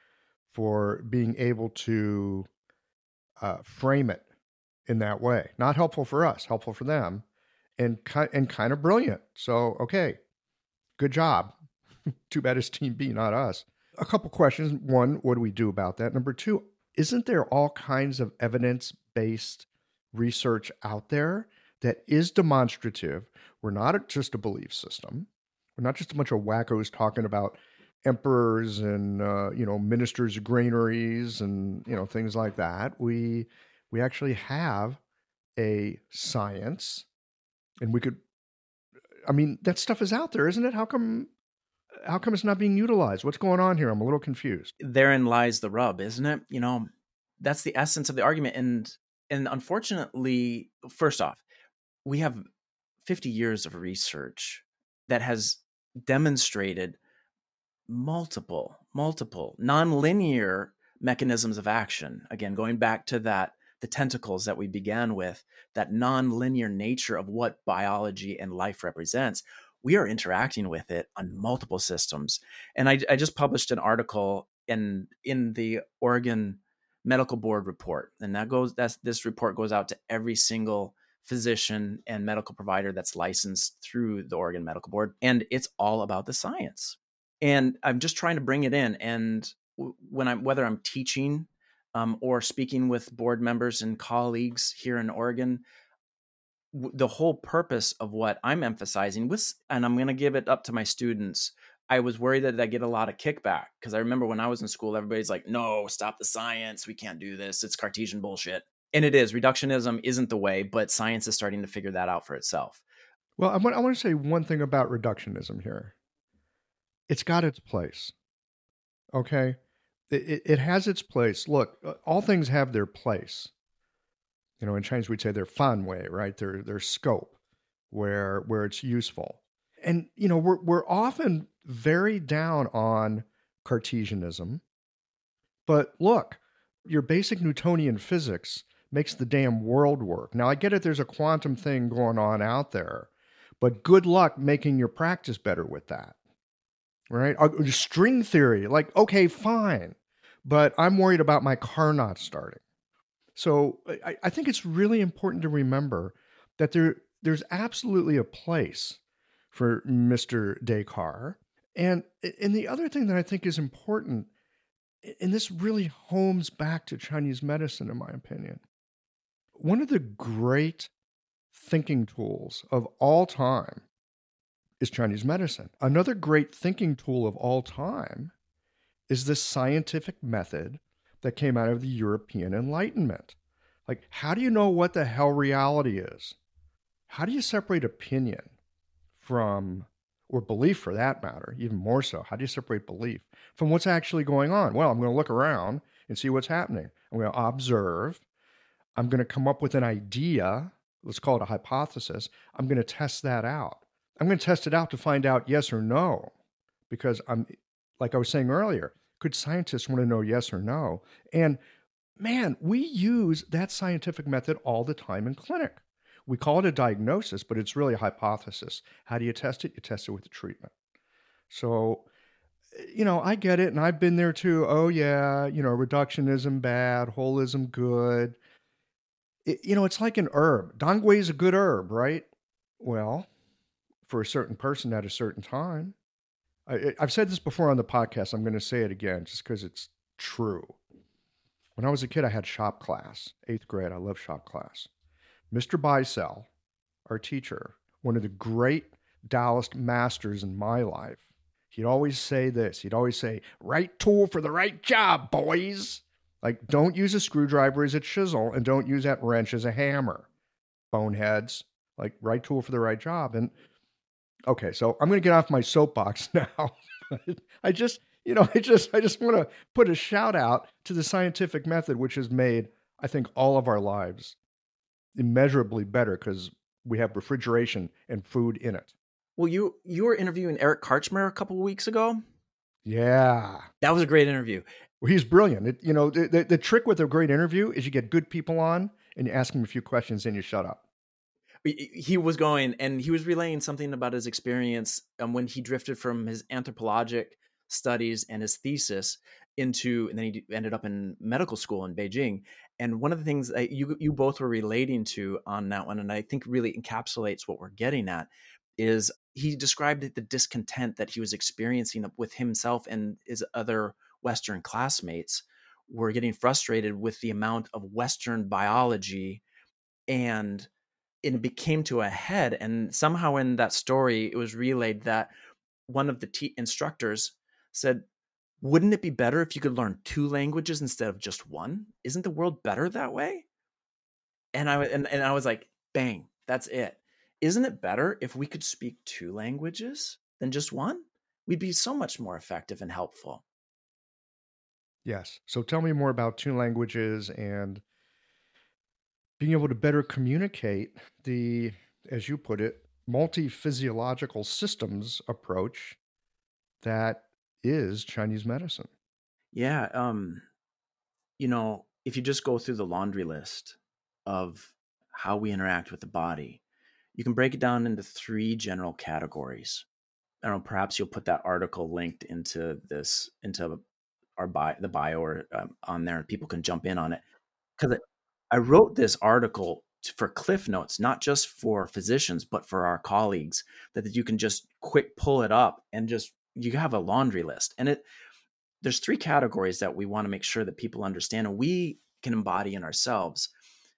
for being able to uh, frame it in that way. Not helpful for us, helpful for them, and, ki- and kind of brilliant. So, okay, good job. Too bad it's Team B, not us. A couple questions. One, what do we do about that? Number two, isn't there all kinds of evidence-based research out there that is demonstrative? We're not just a belief system. We're not just a bunch of wackos talking about emperors and uh, you know ministers of granaries and you know things like that. We we actually have a science, and we could. I mean, that stuff is out there, isn't it? How come? How come it's not being utilized? What's going on here? I'm a little confused. Therein lies the rub, isn't it? You know, that's the essence of the argument. And and unfortunately, first off, we have fifty years of research that has demonstrated multiple, multiple nonlinear mechanisms of action. Again, going back to that, the tentacles that we began with, that nonlinear nature of what biology and life represents. We are interacting with it on multiple systems. And I, I just published an article in in the Oregon Medical Board report. And that goes, that's this report goes out to every single physician and medical provider that's licensed through the Oregon Medical Board. And it's all about the science. And I'm just trying to bring it in. And when I'm, whether I'm teaching um, or speaking with board members and colleagues here in Oregon, the whole purpose of what I'm emphasizing was, and I'm going to give it up to my students. I was worried that I get a lot of kickback because I remember when I was in school, everybody's like, no, stop the science. We can't do this. It's Cartesian bullshit. And it is. Reductionism isn't the way, but science is starting to figure that out for itself. Well, I want, I want to say one thing about reductionism here. It's got its place. Okay? It, it, it has its place. Look, all things have their place. You know, in Chinese, we'd say their fan wei, right? Their their scope, where where it's useful. And, you know, we're we're often very down on Cartesianism. But look, your basic Newtonian physics makes the damn world work. Now, I get it, there's a quantum thing going on out there, but good luck making your practice better with that, right? Uh, string theory, like, okay, fine, but I'm worried about my car not starting. So I, I think it's really important to remember that there there's absolutely a place for Mister Descartes. And, and the other thing that I think is important, and this really homes back to Chinese medicine, in my opinion, one of the great thinking tools of all time is Chinese medicine. Another great thinking tool of all time is the scientific method that came out of the European Enlightenment. Like, how do you know what the hell reality is? How do you separate opinion from, or belief for that matter, even more so? How do you separate belief from what's actually going on? Well, I'm going to look around and see what's happening. I'm going to observe. I'm going to come up with an idea. Let's call it a hypothesis. I'm going to test that out. I'm going to test it out to find out yes or no, because I'm, like I was saying earlier, could scientists want to know yes or no? And man, we use that scientific method all the time in clinic. We call it a diagnosis, but it's really a hypothesis. How do you test it? You test it with the treatment. So, you know, I get it, and I've been there too. Oh yeah, you know, reductionism bad, holism good. It, you know, it's like an herb. Dongui is a good herb, right? Well, for a certain person at a certain time. I, I've said this before on the podcast. I'm going to say it again just because it's true. When I was a kid, I had shop class, eighth grade. I love shop class. Mister Bicel, our teacher, one of the great Taoist masters in my life, he'd always say this. He'd always say, right tool for the right job, boys. Like, don't use a screwdriver as a chisel and don't use that wrench as a hammer. Boneheads, like, right tool for the right job. And okay, so I'm going to get off my soapbox now. I just, you know, I just, I just want to put a shout out to the scientific method, which has made, I think, all of our lives immeasurably better because we have refrigeration and food in it. Well, you you were interviewing Eric Karchmer a couple of weeks ago. Yeah, that was a great interview. Well, he's brilliant. It, you know, the, the the trick with a great interview is you get good people on and you ask them a few questions and you shut up. He was going and he was relaying something about his experience um, when he drifted from his anthropologic studies and his thesis into, and then he ended up in medical school in Beijing. And one of the things that you you both were relating to on that one, and I think really encapsulates what we're getting at, is he described the discontent that he was experiencing with himself and his other Western classmates were getting frustrated with the amount of Western biology, and it became to a head. And somehow in that story, it was relayed that one of the t- instructors said, wouldn't it be better if you could learn two languages instead of just one? Isn't the world better that way? And I, and, and I was like, bang, that's it. Isn't it better if we could speak two languages than just one? We'd be so much more effective and helpful. Yes. So tell me more about two languages and being able to better communicate the, as you put it, multi-physiological systems approach that is Chinese medicine. Yeah. Um, you know, if you just go through the laundry list of how we interact with the body, you can break it down into three general categories. I don't know, perhaps you'll put that article linked into this, into our bio, the bio or um, on there, and people can jump in on it. Because I wrote this article for Cliff Notes, not just for physicians, but for our colleagues, that you can just quick pull it up and just, you have a laundry list. And it, there's three categories that we want to make sure that people understand and we can embody in ourselves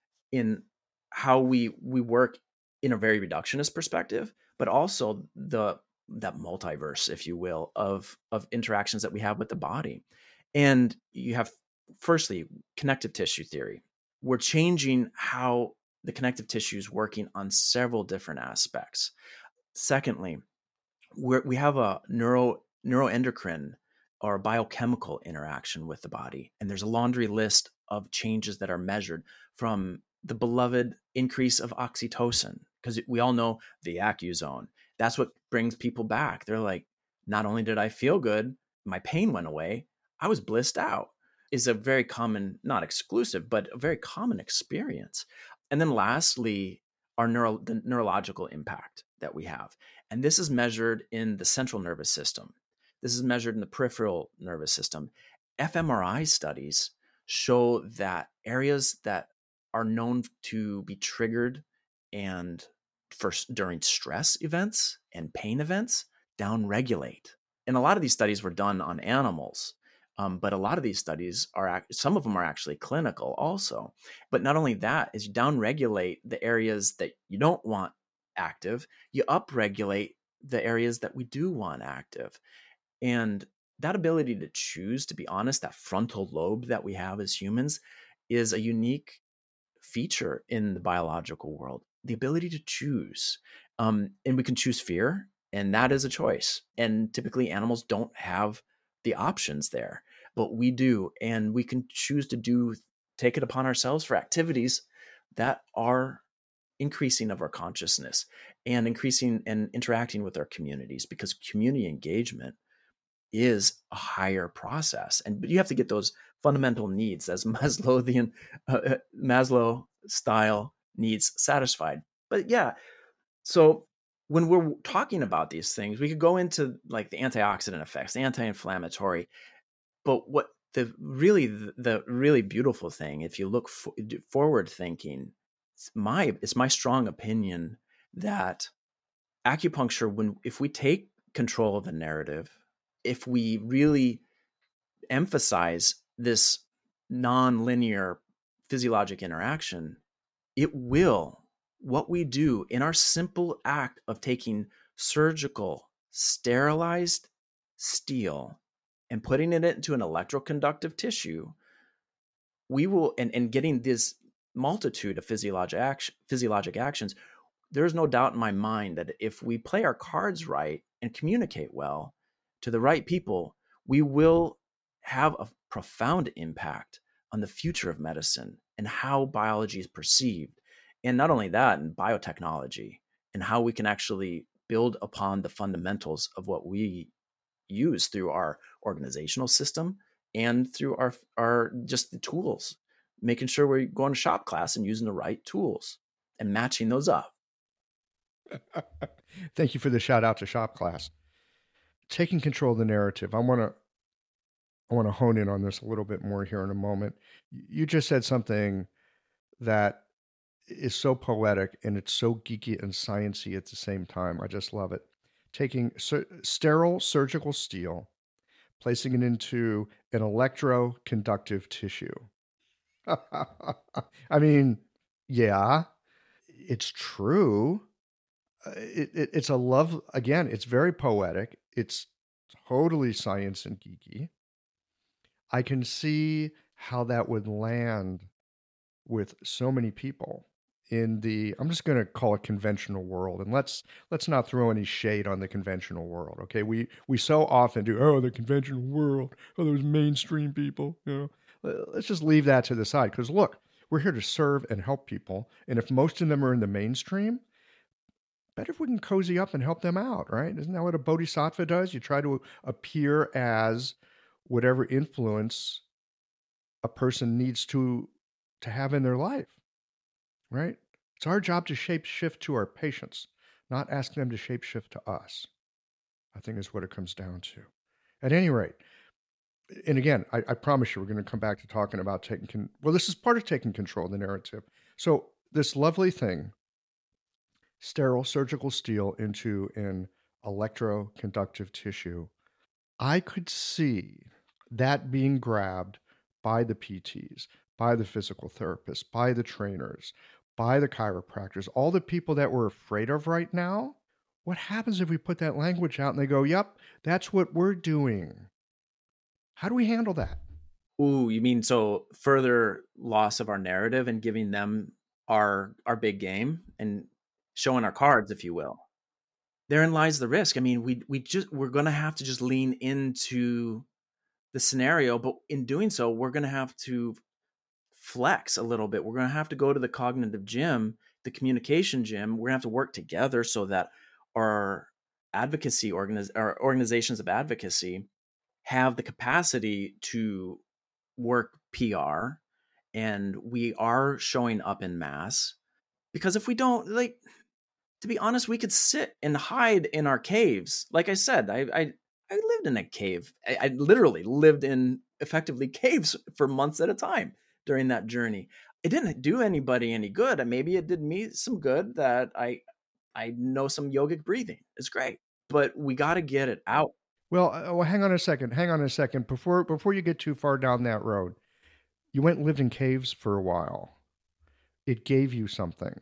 in how we, we work in a very reductionist perspective, but also the, that multiverse, if you will, of, of interactions that we have with the body. And you have, firstly, connective tissue theory. We're changing how the connective tissue is working on several different aspects. Secondly, we're, we have a neuro neuroendocrine or biochemical interaction with the body. And there's a laundry list of changes that are measured, from the beloved increase of oxytocin, because we all know the AccuZone. That's what brings people back. They're like, not only did I feel good, my pain went away, I was blissed out. Is a very common, not exclusive, but a very common experience. And then lastly, our neuro, the neurological impact that we have. And this is measured in the central nervous system. This is measured in the peripheral nervous system. fMRI studies show that areas that are known to be triggered and first during stress events and pain events downregulate. And a lot of these studies were done on animals. Um, but a lot of these studies are, some of them are actually clinical also. But not only that, is you downregulate the areas that you don't want active, you upregulate the areas that we do want active. And that ability to choose, to be honest, that frontal lobe that we have as humans is a unique feature in the biological world, the ability to choose. Um, and we can choose fear, and that is a choice. And typically animals don't have the options there, but we do. And we can choose to do, take it upon ourselves for activities that are increasing of our consciousness and increasing and interacting with our communities, because community engagement is a higher process. And but you have to get those fundamental needs, as Maslowian, uh, Maslow style needs, satisfied. But yeah, so when we're talking about these things, we could go into like the antioxidant effects, the anti-inflammatory. But what the really the really beautiful thing, if you look for, forward thinking, it's my it's my strong opinion that acupuncture, when if we take control of the narrative, if we really emphasize this non-linear physiologic interaction, it will, what we do in our simple act of taking surgical sterilized steel and putting it into an electroconductive tissue, we will, and, and getting this multitude of physiologic action, physiologic actions, there's no doubt in my mind that if we play our cards right and communicate well to the right people, we will have a profound impact on the future of medicine and how biology is perceived. And not only that, in biotechnology and how we can actually build upon the fundamentals of what we use through our organizational system and through our, our just the tools, making sure we're going to shop class and using the right tools and matching those up. Thank you for the shout out to shop class. Taking control of the narrative. I want to I want to hone in on this a little bit more here in a moment. You just said something that is so poetic and it's so geeky and sciencey at the same time. I just love it. Taking sur- sterile surgical steel, placing it into an electroconductive tissue. I mean, yeah, it's true. It, it, it's a love, again, it's very poetic. It's totally science and geeky. I can see how that would land with so many people in the, I'm just going to call it conventional world. And let's let's not throw any shade on the conventional world, okay? We we so often do, oh, the conventional world, oh, those mainstream people, you know. Let's just leave that to the side because look, we're here to serve and help people. And if most of them are in the mainstream, better if we can cozy up and help them out, right? Isn't that what a bodhisattva does? You try to appear as whatever influence a person needs to to have in their life, right? It's our job to shape shift to our patients, not ask them to shape shift to us, I think is what it comes down to. At any rate, and again, I, I promise you we're going to come back to talking about taking, con- well, this is part of taking control of the narrative. So this lovely thing, sterile surgical steel into an electroconductive tissue, I could see that being grabbed by the P Ts, by the physical therapists, by the trainers, by the chiropractors, all the people that we're afraid of right now. What happens if we put that language out and they go, yep, that's what we're doing? How do we handle that? Ooh, you mean so further loss of our narrative and giving them our our big game and showing our cards, if you will. Therein lies the risk. I mean, we we just we're going to have to just lean into the scenario, but in doing so, we're going to have to flex a little bit. We're going to have to go to the cognitive gym, the communication gym. We're going to have to work together so that our advocacy organiz- our organizations of advocacy have the capacity to work P R, and we are showing up in mass. Because if we don't, like, to be honest, we could sit and hide in our caves. Like I said, I I, I lived in a cave. I, I literally lived in effectively caves for months at a time during that journey. It didn't do anybody any good. And maybe it did me some good that I I know some yogic breathing. It's great, but we got to get it out. Well, uh, well, hang on a second. Hang on a second. Before before you get too far down that road, you went and lived in caves for a while. It gave you something.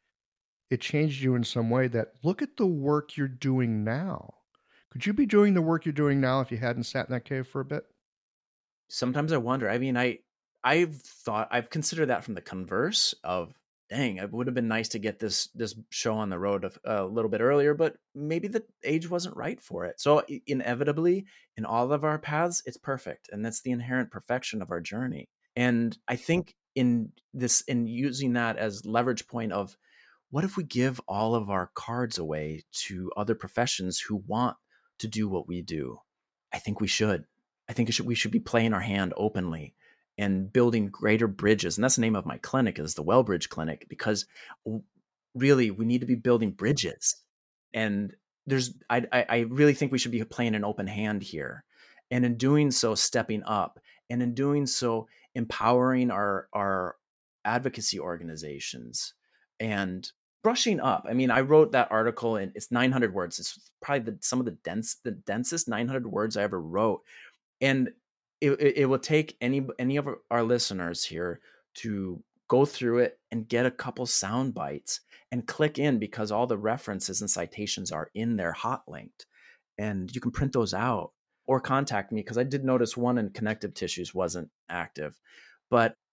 It changed you in some way that, look at the work you're doing now. Could you be doing the work you're doing now if you hadn't sat in that cave for a bit? Sometimes I wonder. I mean, I I've thought I've considered that from the converse of, dang, it would have been nice to get this this show on the road a, a little bit earlier, but maybe the age wasn't right for it. So inevitably, in all of our paths, it's perfect, and that's the inherent perfection of our journey. And I think in this, in using that as leverage point of, what if we give all of our cards away to other professions who want to do what we do? I think we should. I think it should, we should be playing our hand openly and building greater bridges. And that's the name of my clinic, is the Wellbridge Clinic, because really we need to be building bridges. And there's, I, I really think we should be playing an open hand here. And in doing so, stepping up, and in doing so, empowering our, our advocacy organizations and brushing up. I mean, I wrote that article and it's nine hundred words. It's probably the, some of the dense, the densest nine hundred words I ever wrote. And it, it, it will take any, any of our listeners here to go through it and get a couple sound bites and click in, because all the references and citations are in there, hot linked, and you can print those out or contact me, because I did notice one in connective tissues wasn't active. But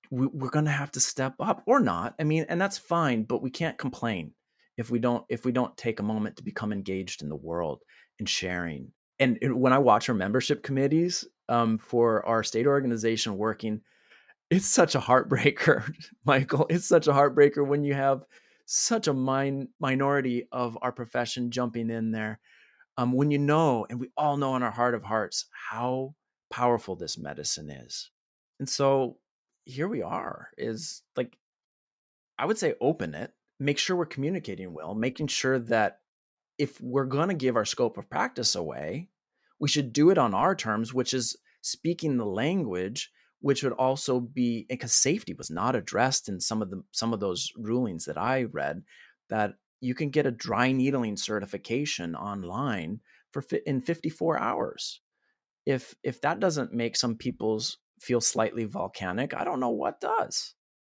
we, we're going to have to step up or not. I mean, and that's fine, but we can't complain if we don't if we don't take a moment to become engaged in the world and sharing. And when I watch our membership committees um, for our state organization working, it's such a heartbreaker, Michael. It's such a heartbreaker when you have such a min- minority of our profession jumping in there. Um, when you know, and we all know in our heart of hearts, how powerful this medicine is. And so here we are, is like, I would say open it, make sure we're communicating well, making sure that if we're going to give our scope of practice away, we should do it on our terms, which is speaking the language, which would also be, because safety was not addressed in some of the some of those rulings that I read, that you can get a dry needling certification online for in fifty-four hours. If if that doesn't make some people's feel slightly volcanic, I don't know what does.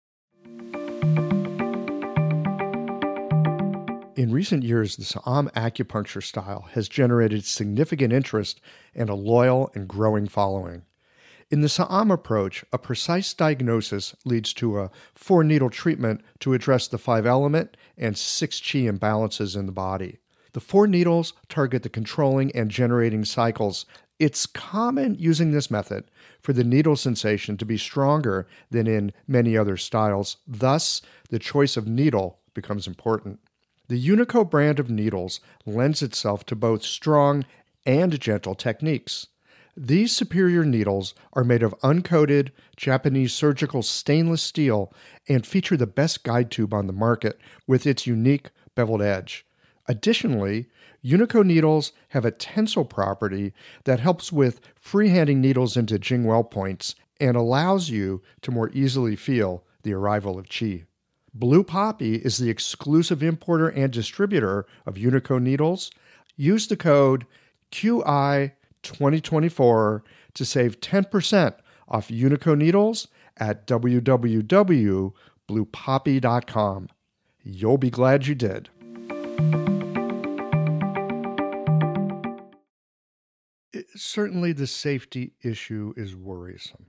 In recent years, the Sa'am acupuncture style has generated significant interest and a loyal and growing following. In the Sa'am approach, a precise diagnosis leads to a four-needle treatment to address the five-element and six chi imbalances in the body. The four needles target the controlling and generating cycles. It's common using this method for the needle sensation to be stronger than in many other styles. Thus, the choice of needle becomes important. The Unico brand of needles lends itself to both strong and gentle techniques. These superior needles are made of uncoated Japanese surgical stainless steel and feature the best guide tube on the market with its unique beveled edge. Additionally, Unico needles have a tensile property that helps with freehanding needles into Jingwell points and allows you to more easily feel the arrival of qi. Blue Poppy is the exclusive importer and distributor of Unico needles. Use the code Q I twenty twenty-four to save ten percent off Unico needles at w w w dot blue poppy dot com. You'll be glad you did. It, certainly the safety issue is worrisome.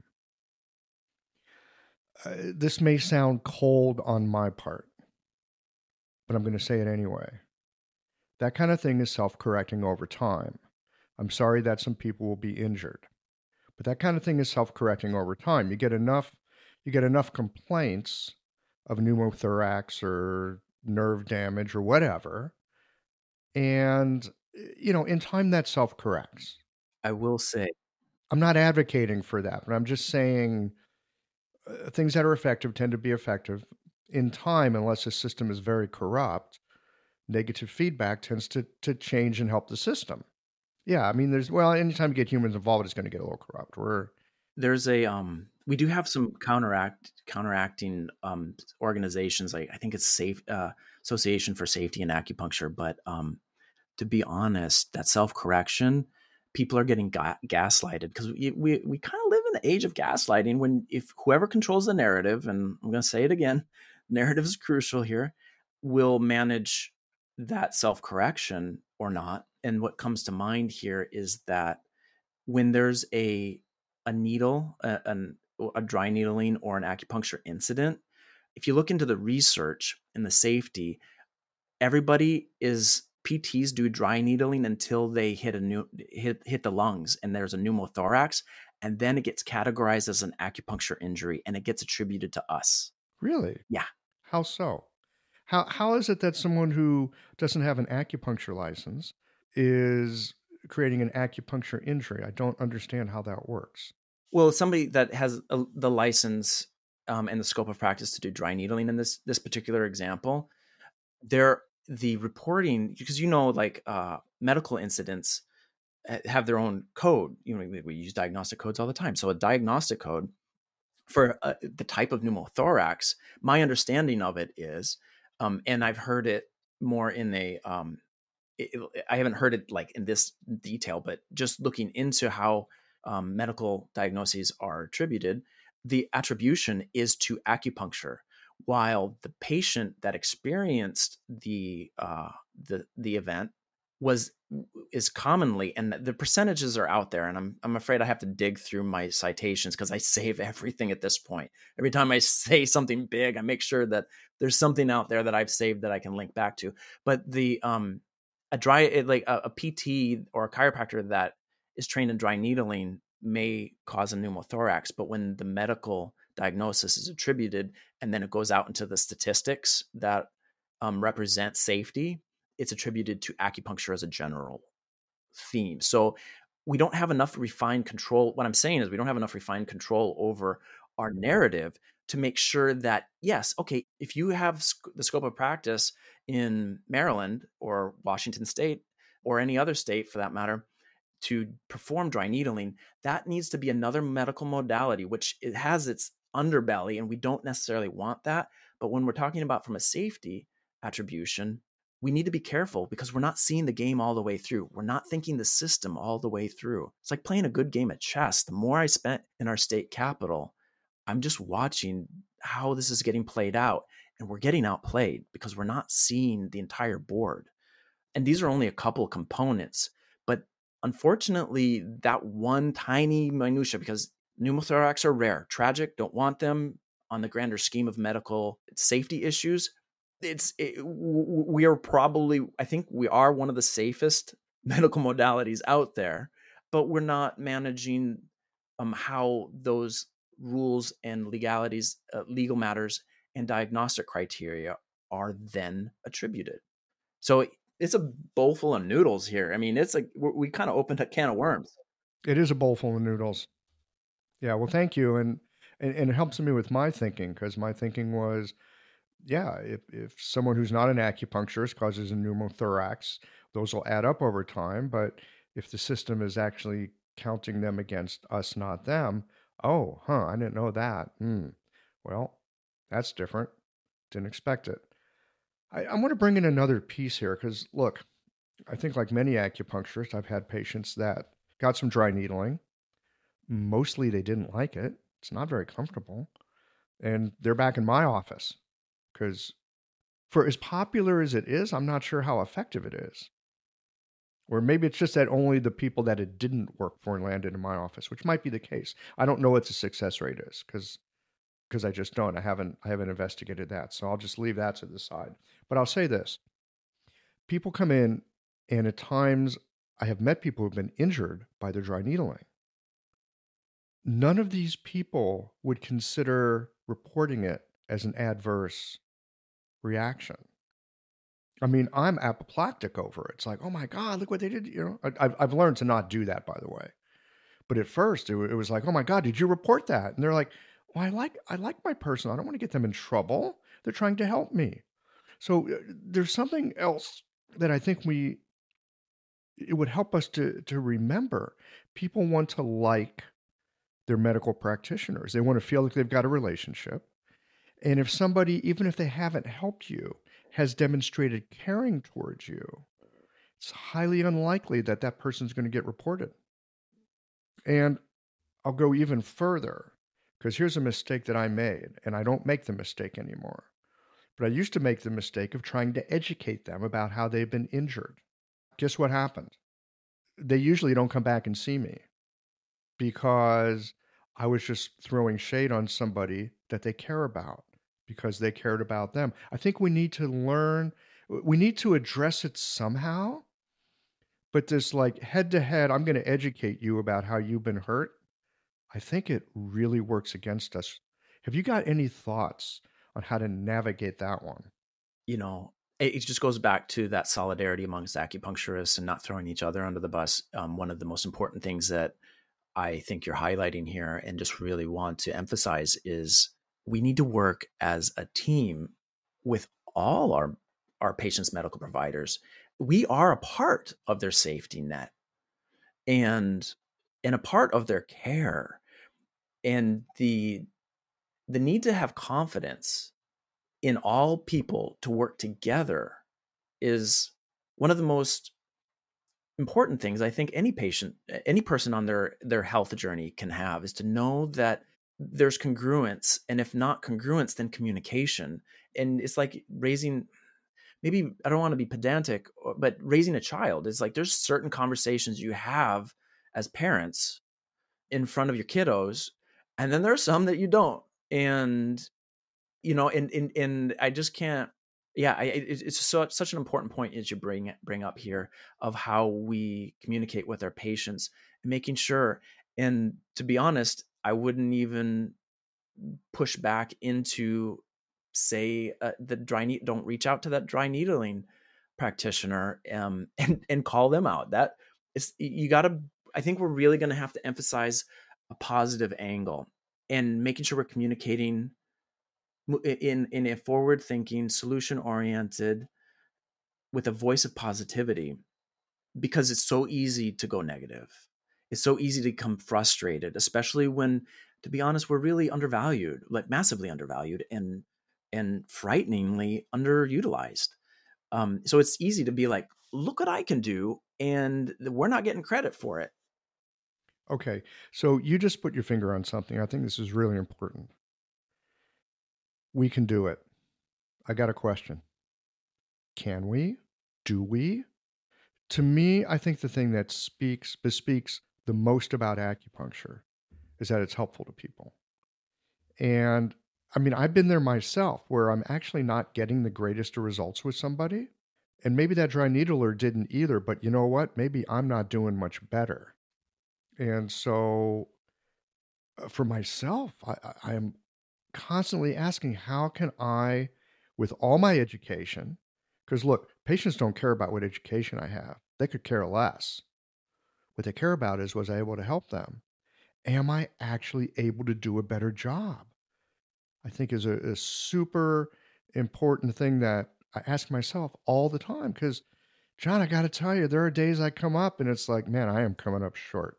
Uh, this may sound cold on my part, but I'm going to say it anyway. That kind of thing is self-correcting over time. I'm sorry that some people will be injured, but that kind of thing is self-correcting over time. You get enough, you get enough complaints of pneumothorax or nerve damage or whatever, and you know, in time that self-corrects. I will say, I'm not advocating for that, but I'm just saying uh, things that are effective tend to be effective in time, unless a system is very corrupt. Negative feedback tends to to change and help the system. Yeah, I mean, there's, well, anytime you get humans involved, it's going to get a little corrupt. We're there's a um we do have some counteract counteracting um organizations, like I think it's safe uh Association for Safety and Acupuncture, but um to be honest, that self-correction, people are getting ga- gaslighted, because we we, we kind of live in the age of gaslighting, when if whoever controls the narrative, and I'm going to say it again, narrative is crucial here, will manage that self-correction or not. And what comes to mind here is that when there's a a needle, a, an, a dry needling or an acupuncture incident, if you look into the research and the safety, everybody is P Ts do dry needling until they hit a new hit hit the lungs and there's a pneumothorax, and then it gets categorized as an acupuncture injury and it gets attributed to us. Really? Yeah. How so? How how is it that someone who doesn't have an acupuncture license is creating an acupuncture injury? I don't understand how that works. Well, somebody that has a, the license um, and the scope of practice to do dry needling in this this particular example, they're the reporting, because you know, like uh, medical incidents have their own code. You know, we use diagnostic codes all the time. So a diagnostic code for uh, the type of pneumothorax, my understanding of it is, um, and I've heard it more in a, um, it, I haven't heard it like in this detail, but just looking into how um, medical diagnoses are attributed, the attribution is to acupuncture, while the patient that experienced the uh, the the event was is commonly, and the percentages are out there, and I'm I'm afraid I have to dig through my citations because I save everything at this point. Every time I say something big, I make sure that there's something out there that I've saved that I can link back to. But the um a dry like a, a P T or a chiropractor that is trained in dry needling may cause a pneumothorax, but when the medical diagnosis is attributed and then it goes out into the statistics that um, represent safety, it's attributed to acupuncture as a general theme. So we don't have enough refined control. What I'm saying is we don't have enough refined control over our narrative to make sure that, yes, okay, if you have sc- the scope of practice in Maryland or Washington State or any other state for that matter to perform dry needling, that needs to be another medical modality, which it has its underbelly, and we don't necessarily want that. But when we're talking about from a safety attribution, we need to be careful because we're not seeing the game all the way through. We're not thinking the system all the way through. It's like playing a good game of chess. The more I spent in our state capital, I'm just watching how this is getting played out, and we're getting outplayed because we're not seeing the entire board. And these are only a couple of components, but unfortunately, that one tiny minutia, because pneumothorax are rare, tragic, don't want them on the grander scheme of medical safety issues. It's it, we are probably, I think we are one of the safest medical modalities out there, but we're not managing um, how those rules and legalities, uh, legal matters and diagnostic criteria are then attributed. So it's a bowl full of noodles here. I mean, it's like we kind of opened a can of worms. It is a bowl full of noodles. Yeah, well, thank you. And, and, and it helps me with my thinking, because my thinking was, yeah, if, if someone who's not an acupuncturist causes a pneumothorax, those will add up over time. But if the system is actually counting them against us, not them, oh, huh, I didn't know that. Hmm. Well, that's different. Didn't expect it. I, I want to bring in another piece here because, look, I think like many acupuncturists, I've had patients that got some dry needling. Mostly they didn't like it. It's not very comfortable. And they're back in my office because for as popular as it is, I'm not sure how effective it is. Or maybe it's just that only the people that it didn't work for landed in my office, which might be the case. I don't know what the success rate is because because I just don't. I haven't I haven't investigated that. So I'll just leave that to the side. But I'll say this. People come in, and at times I have met people who've been injured by their dry needling. None of these people would consider reporting it as an adverse reaction. I mean, I'm apoplectic over it. It's like, oh my God, look what they did. You know, I, I've learned to not do that, by the way. But at first, it, it was like, oh my God, did you report that? And they're like, well, I like I like my person. I don't want to get them in trouble. They're trying to help me. So uh, there's something else that I think we it would help us to to remember. People want to like their medical practitioners. They want to feel like they've got a relationship. And if somebody, even if they haven't helped you, has demonstrated caring towards you, it's highly unlikely that that person's going to get reported. And I'll go even further, because here's a mistake that I made, and I don't make the mistake anymore. But I used to make the mistake of trying to educate them about how they've been injured. Guess what happened? They usually don't come back and see me because I was just throwing shade on somebody that they care about because they cared about them. I think we need to learn, we need to address it somehow, but this like head to head, I'm going to educate you about how you've been hurt. I think it really works against us. Have you got any thoughts on how to navigate that one? You know, it just goes back to that solidarity amongst acupuncturists and not throwing each other under the bus. Um, one of the most important things that I think you're highlighting here and just really want to emphasize is we need to work as a team with all our, our patients' medical providers. We are a part of their safety net and, and a part of their care. And the, the need to have confidence in all people to work together is one of the most important things I think any patient, any person on their, their health journey can have, is to know that there's congruence. And if not congruence, then communication. And it's like raising, maybe I don't want to be pedantic, but raising a child is like, there's certain conversations you have as parents in front of your kiddos, and then there's some that you don't. And, you know, and, and, and I just can't, yeah, I, it, it's so, such an important point as you bring, bring up here of how we communicate with our patients and making sure. And to be honest, I wouldn't even push back into, say, uh, the dry needle, don't reach out to that dry needling practitioner um, and, and call them out. That is, you got to, I think we're really going to have to emphasize a positive angle and making sure we're communicating in, in a forward thinking, solution oriented, with a voice of positivity, because it's so easy to go negative. It's so easy to become frustrated, especially when, to be honest, we're really undervalued, like massively undervalued and, and frighteningly underutilized. Um, so it's easy to be like, look what I can do, and we're not getting credit for it. Okay, so you just put your finger on something. I think this is really important. We can do it. I got a question. Can we? Do we? To me, I think the thing that speaks, bespeaks the most about acupuncture is that it's helpful to people. And I mean, I've been there myself where I'm actually not getting the greatest of results with somebody. And maybe that dry needler didn't either, but you know what? Maybe I'm not doing much better. And so uh, for myself, I, I am constantly asking, how can I, with all my education, because look, patients don't care about what education I have. They could care less. What they care about is, was I able to help them? Am I actually able to do a better job? I think is a, a super important thing that I ask myself all the time. Because, John, I got to tell you, there are days I come up and it's like, man, I am coming up short.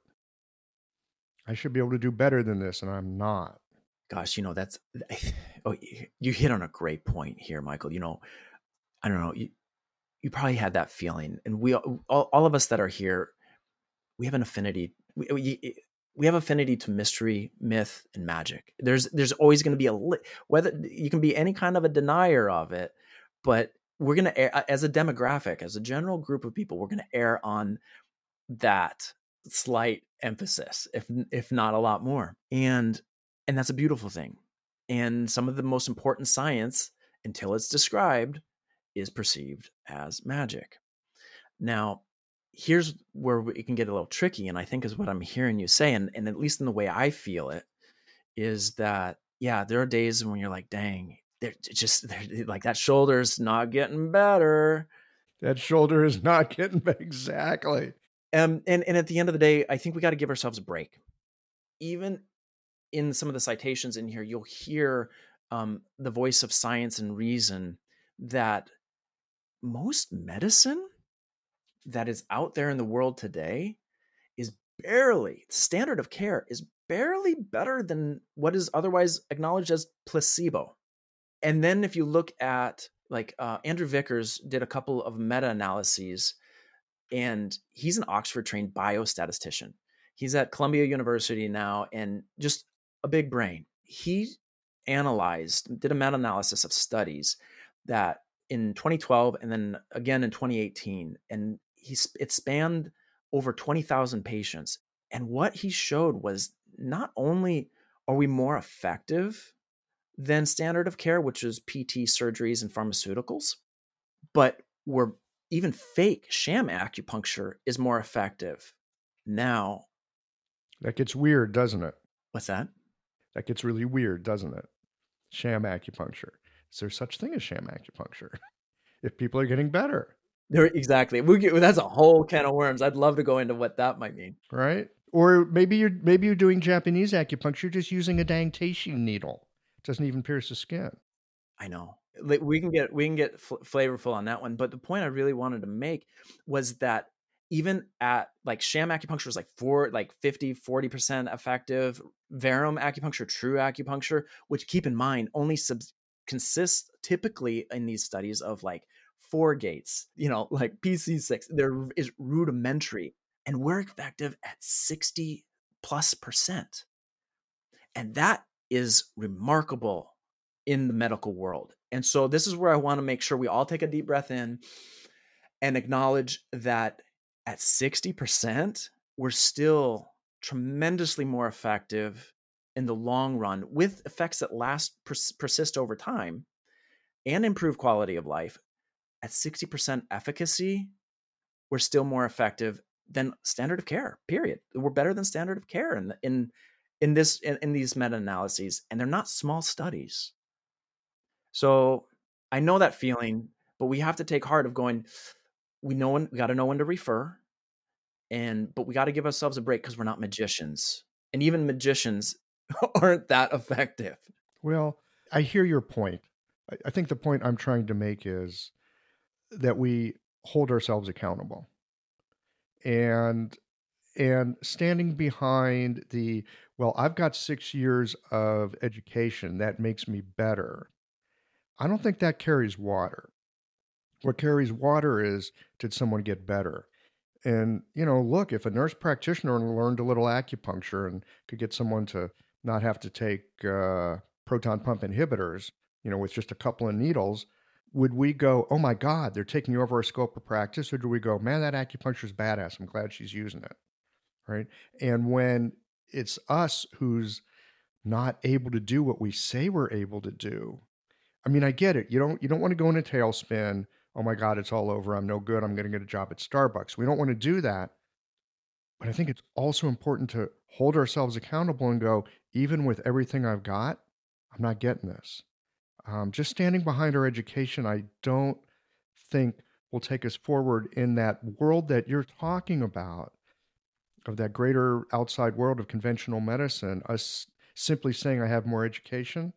I should be able to do better than this, and I'm not. Gosh, you know, that's, oh, you hit on a great point here, Michael. You know, I don't know, you, you probably had that feeling, and we, all, all of us that are here, we have an affinity. We, we, we have affinity to mystery, myth, and magic. There's, there's always going to be a, whether you can be any kind of a denier of it, but we're going to, as a demographic, as a general group of people, we're going to err on that slight emphasis, if if not a lot more. And and that's a beautiful thing. And some of the most important science, until it's described, is perceived as magic. Now, here's where it can get a little tricky, and I think is what I'm hearing you say, and, and at least in the way I feel it, is that, yeah, there are days when you're like, dang, they're just they're, like that shoulder's not getting better. That shoulder is not getting better. Exactly. Um, and, and at the end of the day, I think we got to give ourselves a break. Even in some of the citations in here, you'll hear um, the voice of science and reason that most medicine that is out there in the world today is barely, standard of care is barely better than what is otherwise acknowledged as placebo. And then if you look at, like, uh, Andrew Vickers did a couple of meta-analyses, and he's an Oxford-trained biostatistician. He's at Columbia University now, and just a big brain. He analyzed, did a meta-analysis of studies that in twenty twelve and then again in twenty eighteen, and he it spanned over twenty thousand patients. And what he showed was, not only are we more effective than standard of care, which is P T, surgeries, and pharmaceuticals, but we're even fake sham acupuncture is more effective. Now, that gets weird, doesn't it? What's that? That gets really weird, doesn't it? Sham acupuncture. Is there such thing as sham acupuncture? If people are getting better. There, exactly. We get, that's a whole can of worms. I'd love to go into what that might mean. Right? Or maybe you're maybe you're doing Japanese acupuncture just using a dang teishin needle. It doesn't even pierce the skin. I know. We can get we can get fl- flavorful on that one, but the point I really wanted to make was that even at, like, sham acupuncture is like four, like fifty, forty percent effective. Verum acupuncture, true acupuncture, which, keep in mind, only sub- consists typically in these studies of like four gates, you know, like P C six. There is rudimentary, and we're effective at sixty plus percent. And that is remarkable in the medical world. And so this is where I want to make sure we all take a deep breath in and acknowledge that at sixty percent, we're still tremendously more effective in the long run with effects that last pers- persist over time and improve quality of life. At sixty percent efficacy, we're still more effective than standard of care, period. We're better than standard of care in in in this in, in these meta-analyses, and they're not small studies. So I know that feeling, but we have to take heart of going, we know when we got to know when to refer, and but we got to give ourselves a break because we're not magicians. And even magicians aren't that effective. Well, I hear your point. I, I think the point I'm trying to make is that we hold ourselves accountable. And and standing behind the, well, I've got six years of education, that makes me better. I don't think that carries water. What carries water is, did someone get better? And, you know, look, if a nurse practitioner learned a little acupuncture and could get someone to not have to take uh, proton pump inhibitors, you know, with just a couple of needles, would we go, oh my God, they're taking over our scope of practice? Or do we go, man, that acupuncture is badass, I'm glad she's using it, right? And when it's us who's not able to do what we say we're able to do, I mean, I get it. You don't you don't want to go in a tailspin. Oh my God, it's all over. I'm no good. I'm going to get a job at Starbucks. We don't want to do that. But I think it's also important to hold ourselves accountable and go, even with everything I've got, I'm not getting this. Um, just standing behind our education, I don't think will take us forward in that world that you're talking about, of that greater outside world of conventional medicine. Us simply saying I have more education,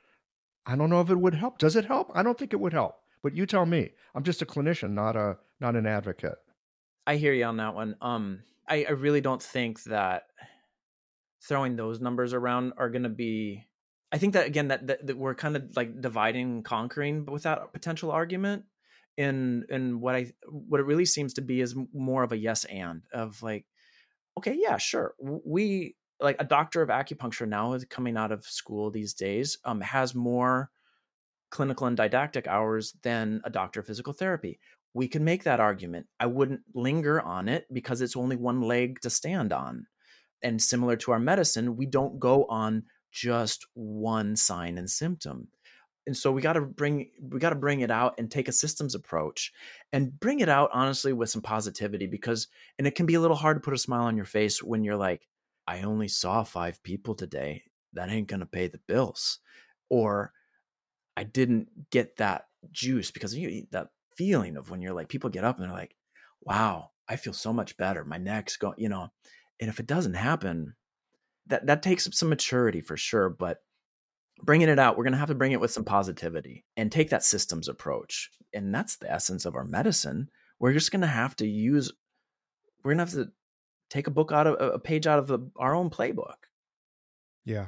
I don't know if it would help. Does it help? I don't think it would help. But you tell me. I'm just a clinician, not a not an advocate. I hear you on that one. Um, I, I really don't think that throwing those numbers around are going to be. I think that again that, that that we're kind of like dividing and conquering with that potential argument. In in what I what it really seems to be is more of a yes and of like, okay, yeah, sure, we. Like a doctor of acupuncture now is coming out of school these days, um, has more clinical and didactic hours than a doctor of physical therapy. We can make that argument. I wouldn't linger on it because it's only one leg to stand on. And similar to our medicine, we don't go on just one sign and symptom. And so we got to bring we got to bring it out and take a systems approach and bring it out honestly with some positivity, because and it can be a little hard to put a smile on your face when you're like, I only saw five people today. That ain't going to pay the bills. Or I didn't get that juice, because you that feeling of when you're like, people get up and they're like, wow, I feel so much better. My neck's going, you know, and if it doesn't happen, that, that takes some maturity for sure. But bringing it out, we're going to have to bring it with some positivity and take that systems approach. And that's the essence of our medicine. We're just going to have to use, we're going to have to take a book out of a page out of the, our own playbook. Yeah.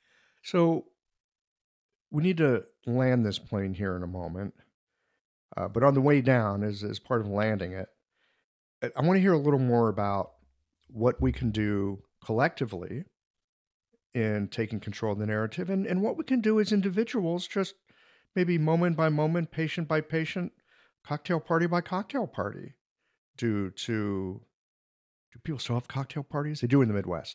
So we need to land this plane here in a moment. Uh, but on the way down, as, as part of landing it, I want to hear a little more about what we can do collectively in taking control of the narrative, and, and what we can do as individuals, just maybe moment by moment, patient by patient, cocktail party by cocktail party. Do, to, do people still have cocktail parties? They do in the Midwest.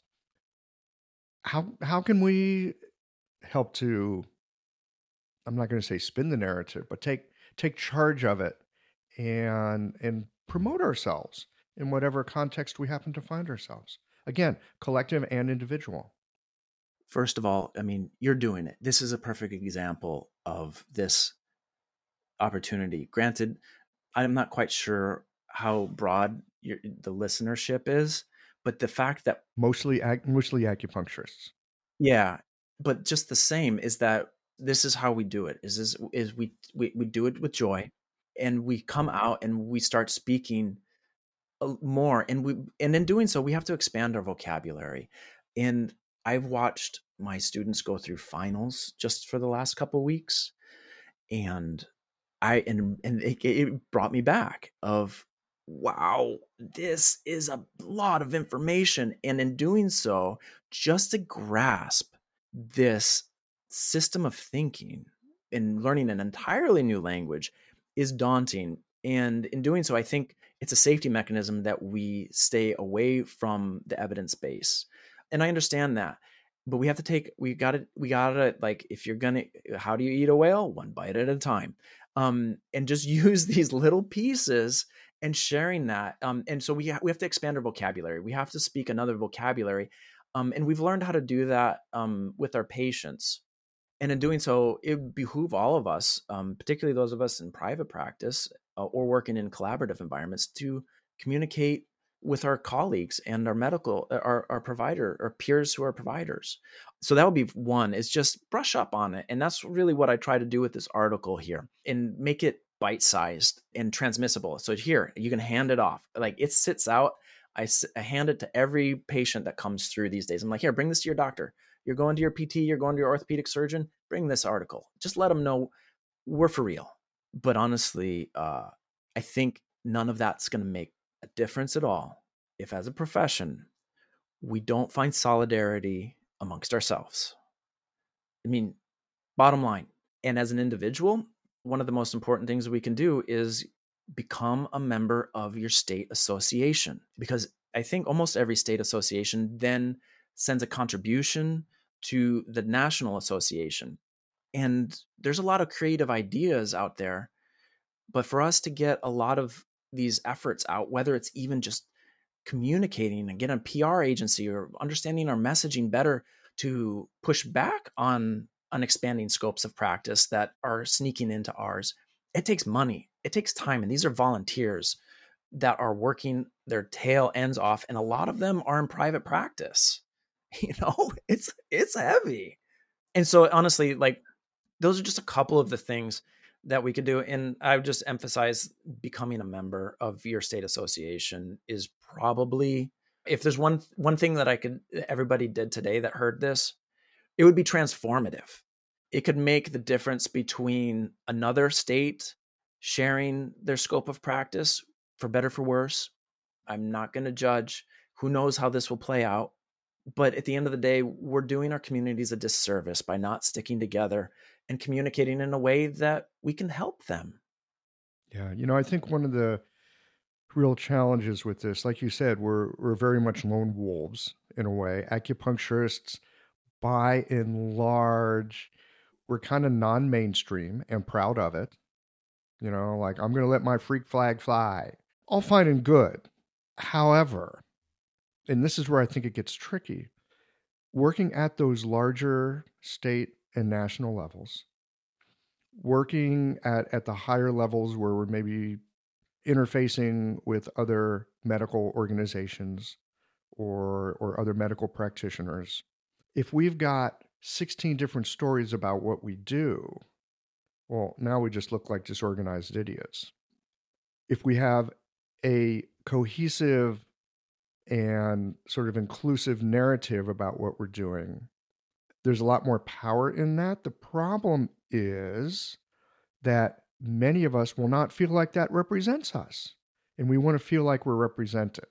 How, how can we help to, I'm not going to say spin the narrative, but take take charge of it and and promote ourselves in whatever context we happen to find ourselves? Again, collective and individual. First of all, I mean, you're doing it. This is a perfect example of this opportunity. Granted, I'm not quite sure how broad your, the listenership is, but the fact that mostly mostly acupuncturists. Yeah, but just the same is that this is how we do it. Is this is we, we we do it with joy, and we come out and we start speaking more, and we and in doing so we have to expand our vocabulary. And I've watched my students go through finals just for the last couple of weeks, and I and and it, it brought me back of, wow, this is a lot of information. And in doing so, just to grasp this system of thinking and learning an entirely new language is daunting. And in doing so, I think it's a safety mechanism that we stay away from the evidence base. And I understand that, but we have to take, we got to, we got to like, if you're going to, how do you eat a whale? One bite at a time. Um, and just use these little pieces and sharing that. Um, and so we, ha- we have to expand our vocabulary. We have to speak another vocabulary. Um, and we've learned how to do that um, with our patients. And in doing so, it would behoove all of us, um, particularly those of us in private practice uh, or working in collaborative environments, to communicate with our colleagues and our medical, our, our provider, our peers who are providers. So that would be one, is just brush up on it. And that's really what I try to do with this article here, and make it bite-sized and transmissible. So here, you can hand it off. Like, it sits out. I, I hand it to every patient that comes through these days. I'm like, here, bring this to your doctor. You're going to your P T, you're going to your orthopedic surgeon, bring this article. Just let them know we're for real. But honestly, uh, I think none of that's going to make a difference at all if, as a profession, we don't find solidarity amongst ourselves. I mean, bottom line. And as an individual, one of the most important things we can do is become a member of your state association, because I think almost every state association then sends a contribution to the national association. And there's a lot of creative ideas out there, but for us to get a lot of these efforts out, whether it's even just communicating and getting a P R agency or understanding our messaging better to push back on, on expanding scopes of practice that are sneaking into ours, it takes money, it takes time. And these are volunteers that are working their tail ends off. And a lot of them are in private practice. You know, it's, it's heavy. And so honestly, like, those are just a couple of the things that we could do. And I would just emphasize, becoming a member of your state association is probably, if there's one, one thing that I could, everybody did today that heard this, it would be transformative. It could make the difference between another state sharing their scope of practice, for better, for worse. I'm not going to judge. Who knows how this will play out? But at the end of the day, we're doing our communities a disservice by not sticking together and communicating in a way that we can help them. Yeah, you know, I think one of the real challenges with this, like you said, we're we're very much lone wolves in a way. Acupuncturists, by and large, we're kind of non-mainstream and proud of it. You know, like, I'm going to let my freak flag fly. All fine and good. However, and this is where I think it gets tricky, working at those larger state and national levels, working at, at the higher levels where we're maybe interfacing with other medical organizations or, or other medical practitioners, if we've got sixteen different stories about what we do, well, now we just look like disorganized idiots. If we have a cohesive and sort of inclusive narrative about what we're doing, there's a lot more power in that. The problem is that many of us will not feel like that represents us, and we want to feel like we're represented.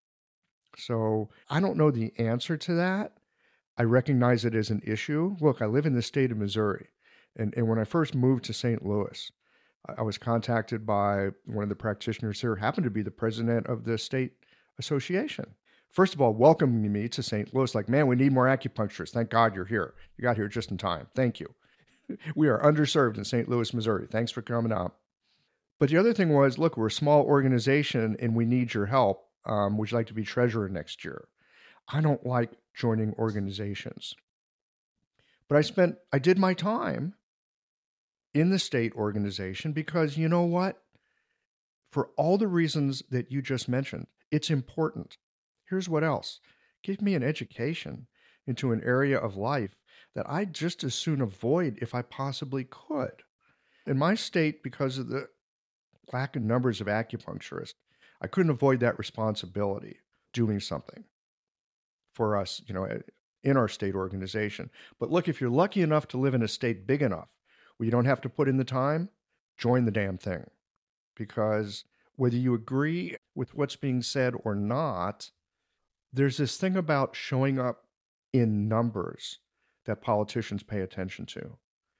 So I don't know the answer to that. I recognize it as an issue. Look, I live in the state of Missouri, and, and when I first moved to Saint Louis, I was contacted by one of the practitioners here, happened to be the president of the state association. First of all, welcoming me to Saint Louis, like, man, we need more acupuncturists. Thank God you're here. You got here just in time. Thank you. We are underserved in Saint Louis, Missouri. Thanks for coming out. But the other thing was, look, we're a small organization and we need your help. Um, would you like to be treasurer next year? I don't like joining organizations. But I spent, I did my time in the state organization because, you know what? For all the reasons that you just mentioned, it's important. Here's what else. Give me an education into an area of life that I'd just as soon avoid if I possibly could. In my state, because of the lack of numbers of acupuncturists, I couldn't avoid that responsibility, doing something for us, you know, in our state organization. But look, if you're lucky enough to live in a state big enough where you don't have to put in the time, join the damn thing. Because whether you agree with what's being said or not, there's this thing about showing up in numbers that politicians pay attention to.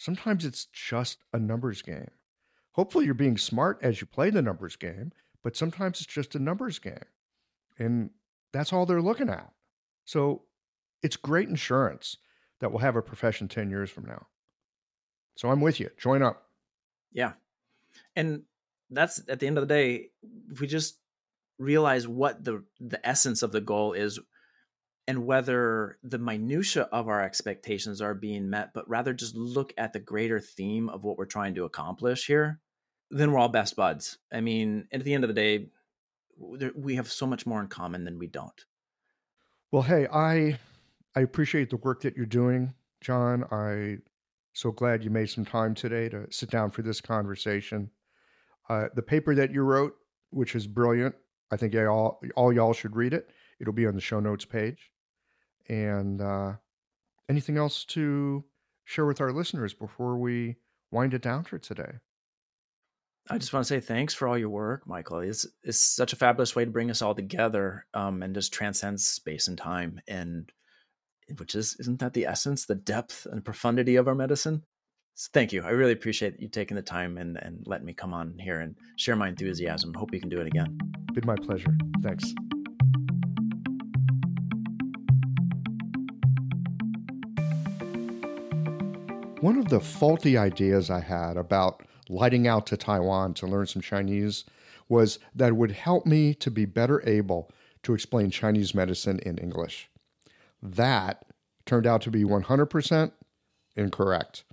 Sometimes it's just a numbers game. Hopefully you're being smart as you play the numbers game, but sometimes it's just a numbers game. And that's all they're looking at. So it's great insurance that we'll have a profession ten years from now. So I'm with you. Join up. Yeah. And that's, at the end of the day, if we just realize what the the essence of the goal is and whether the minutia of our expectations are being met, but rather just look at the greater theme of what we're trying to accomplish here, then we're all best buds. I mean, at the end of the day, we have so much more in common than we don't. Well, hey, I I appreciate the work that you're doing, John. I'm so glad you made some time today to sit down for this conversation. Uh, the paper that you wrote, which is brilliant, I think all, all y'all should read it. It'll be on the show notes page. And uh, anything else to share with our listeners before we wind it down for today? I just want to say thanks for all your work, Michael. It's, it's such a fabulous way to bring us all together um, and just transcends space and time. And which is, isn't that the essence, the depth and profundity of our medicine? So thank you. I really appreciate you taking the time and, and letting me come on here and share my enthusiasm. Hope you can do it again. Been my pleasure. Thanks. One of the faulty ideas I had about lighting out to Taiwan to learn some Chinese was that it would help me to be better able to explain Chinese medicine in English. That turned out to be one hundred percent incorrect.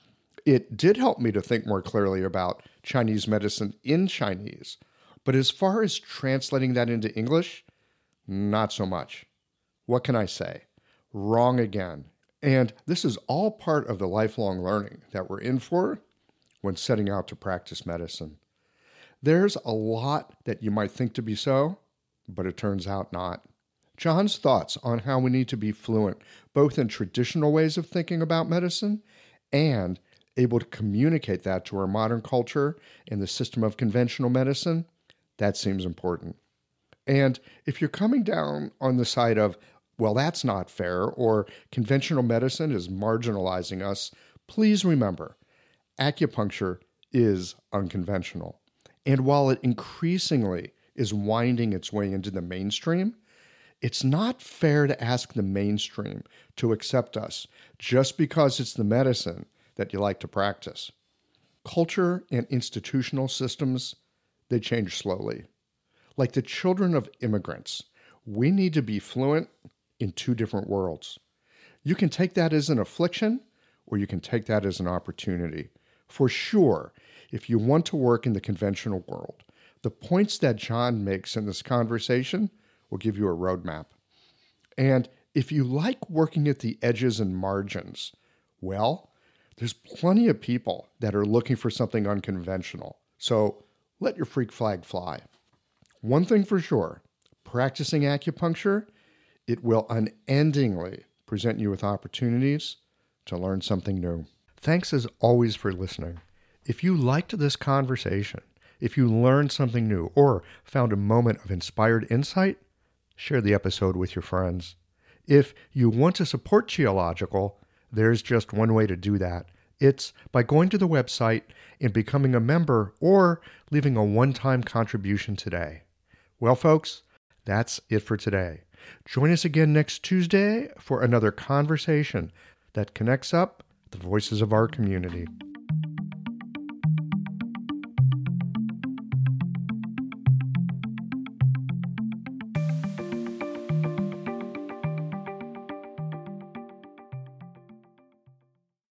It did help me to think more clearly about Chinese medicine in Chinese, but as far as translating that into English, not so much. What can I say? Wrong again. And this is all part of the lifelong learning that we're in for when setting out to practice medicine. There's a lot that you might think to be so, but it turns out not. John's thoughts on how we need to be fluent, both in traditional ways of thinking about medicine and able to communicate that to our modern culture and the system of conventional medicine, that seems important. And if you're coming down on the side of, well, that's not fair, or conventional medicine is marginalizing us, please remember, acupuncture is unconventional. And while it increasingly is winding its way into the mainstream, it's not fair to ask the mainstream to accept us just because it's the medicine that you like to practice. Culture and institutional systems, they change slowly. Like the children of immigrants, we need to be fluent in two different worlds. You can take that as an affliction, or you can take that as an opportunity. For sure, if you want to work in the conventional world, the points that John makes in this conversation will give you a roadmap. And if you like working at the edges and margins, well, there's plenty of people that are looking for something unconventional. So let your freak flag fly. One thing for sure, practicing acupuncture, it will unendingly present you with opportunities to learn something new. Thanks as always for listening. If you liked this conversation, if you learned something new or found a moment of inspired insight, share the episode with your friends. If you want to support Qiological, there's just one way to do that. It's by going to the website and becoming a member or leaving a one-time contribution today. Well, folks, that's it for today. Join us again next Tuesday for another conversation that connects up the voices of our community.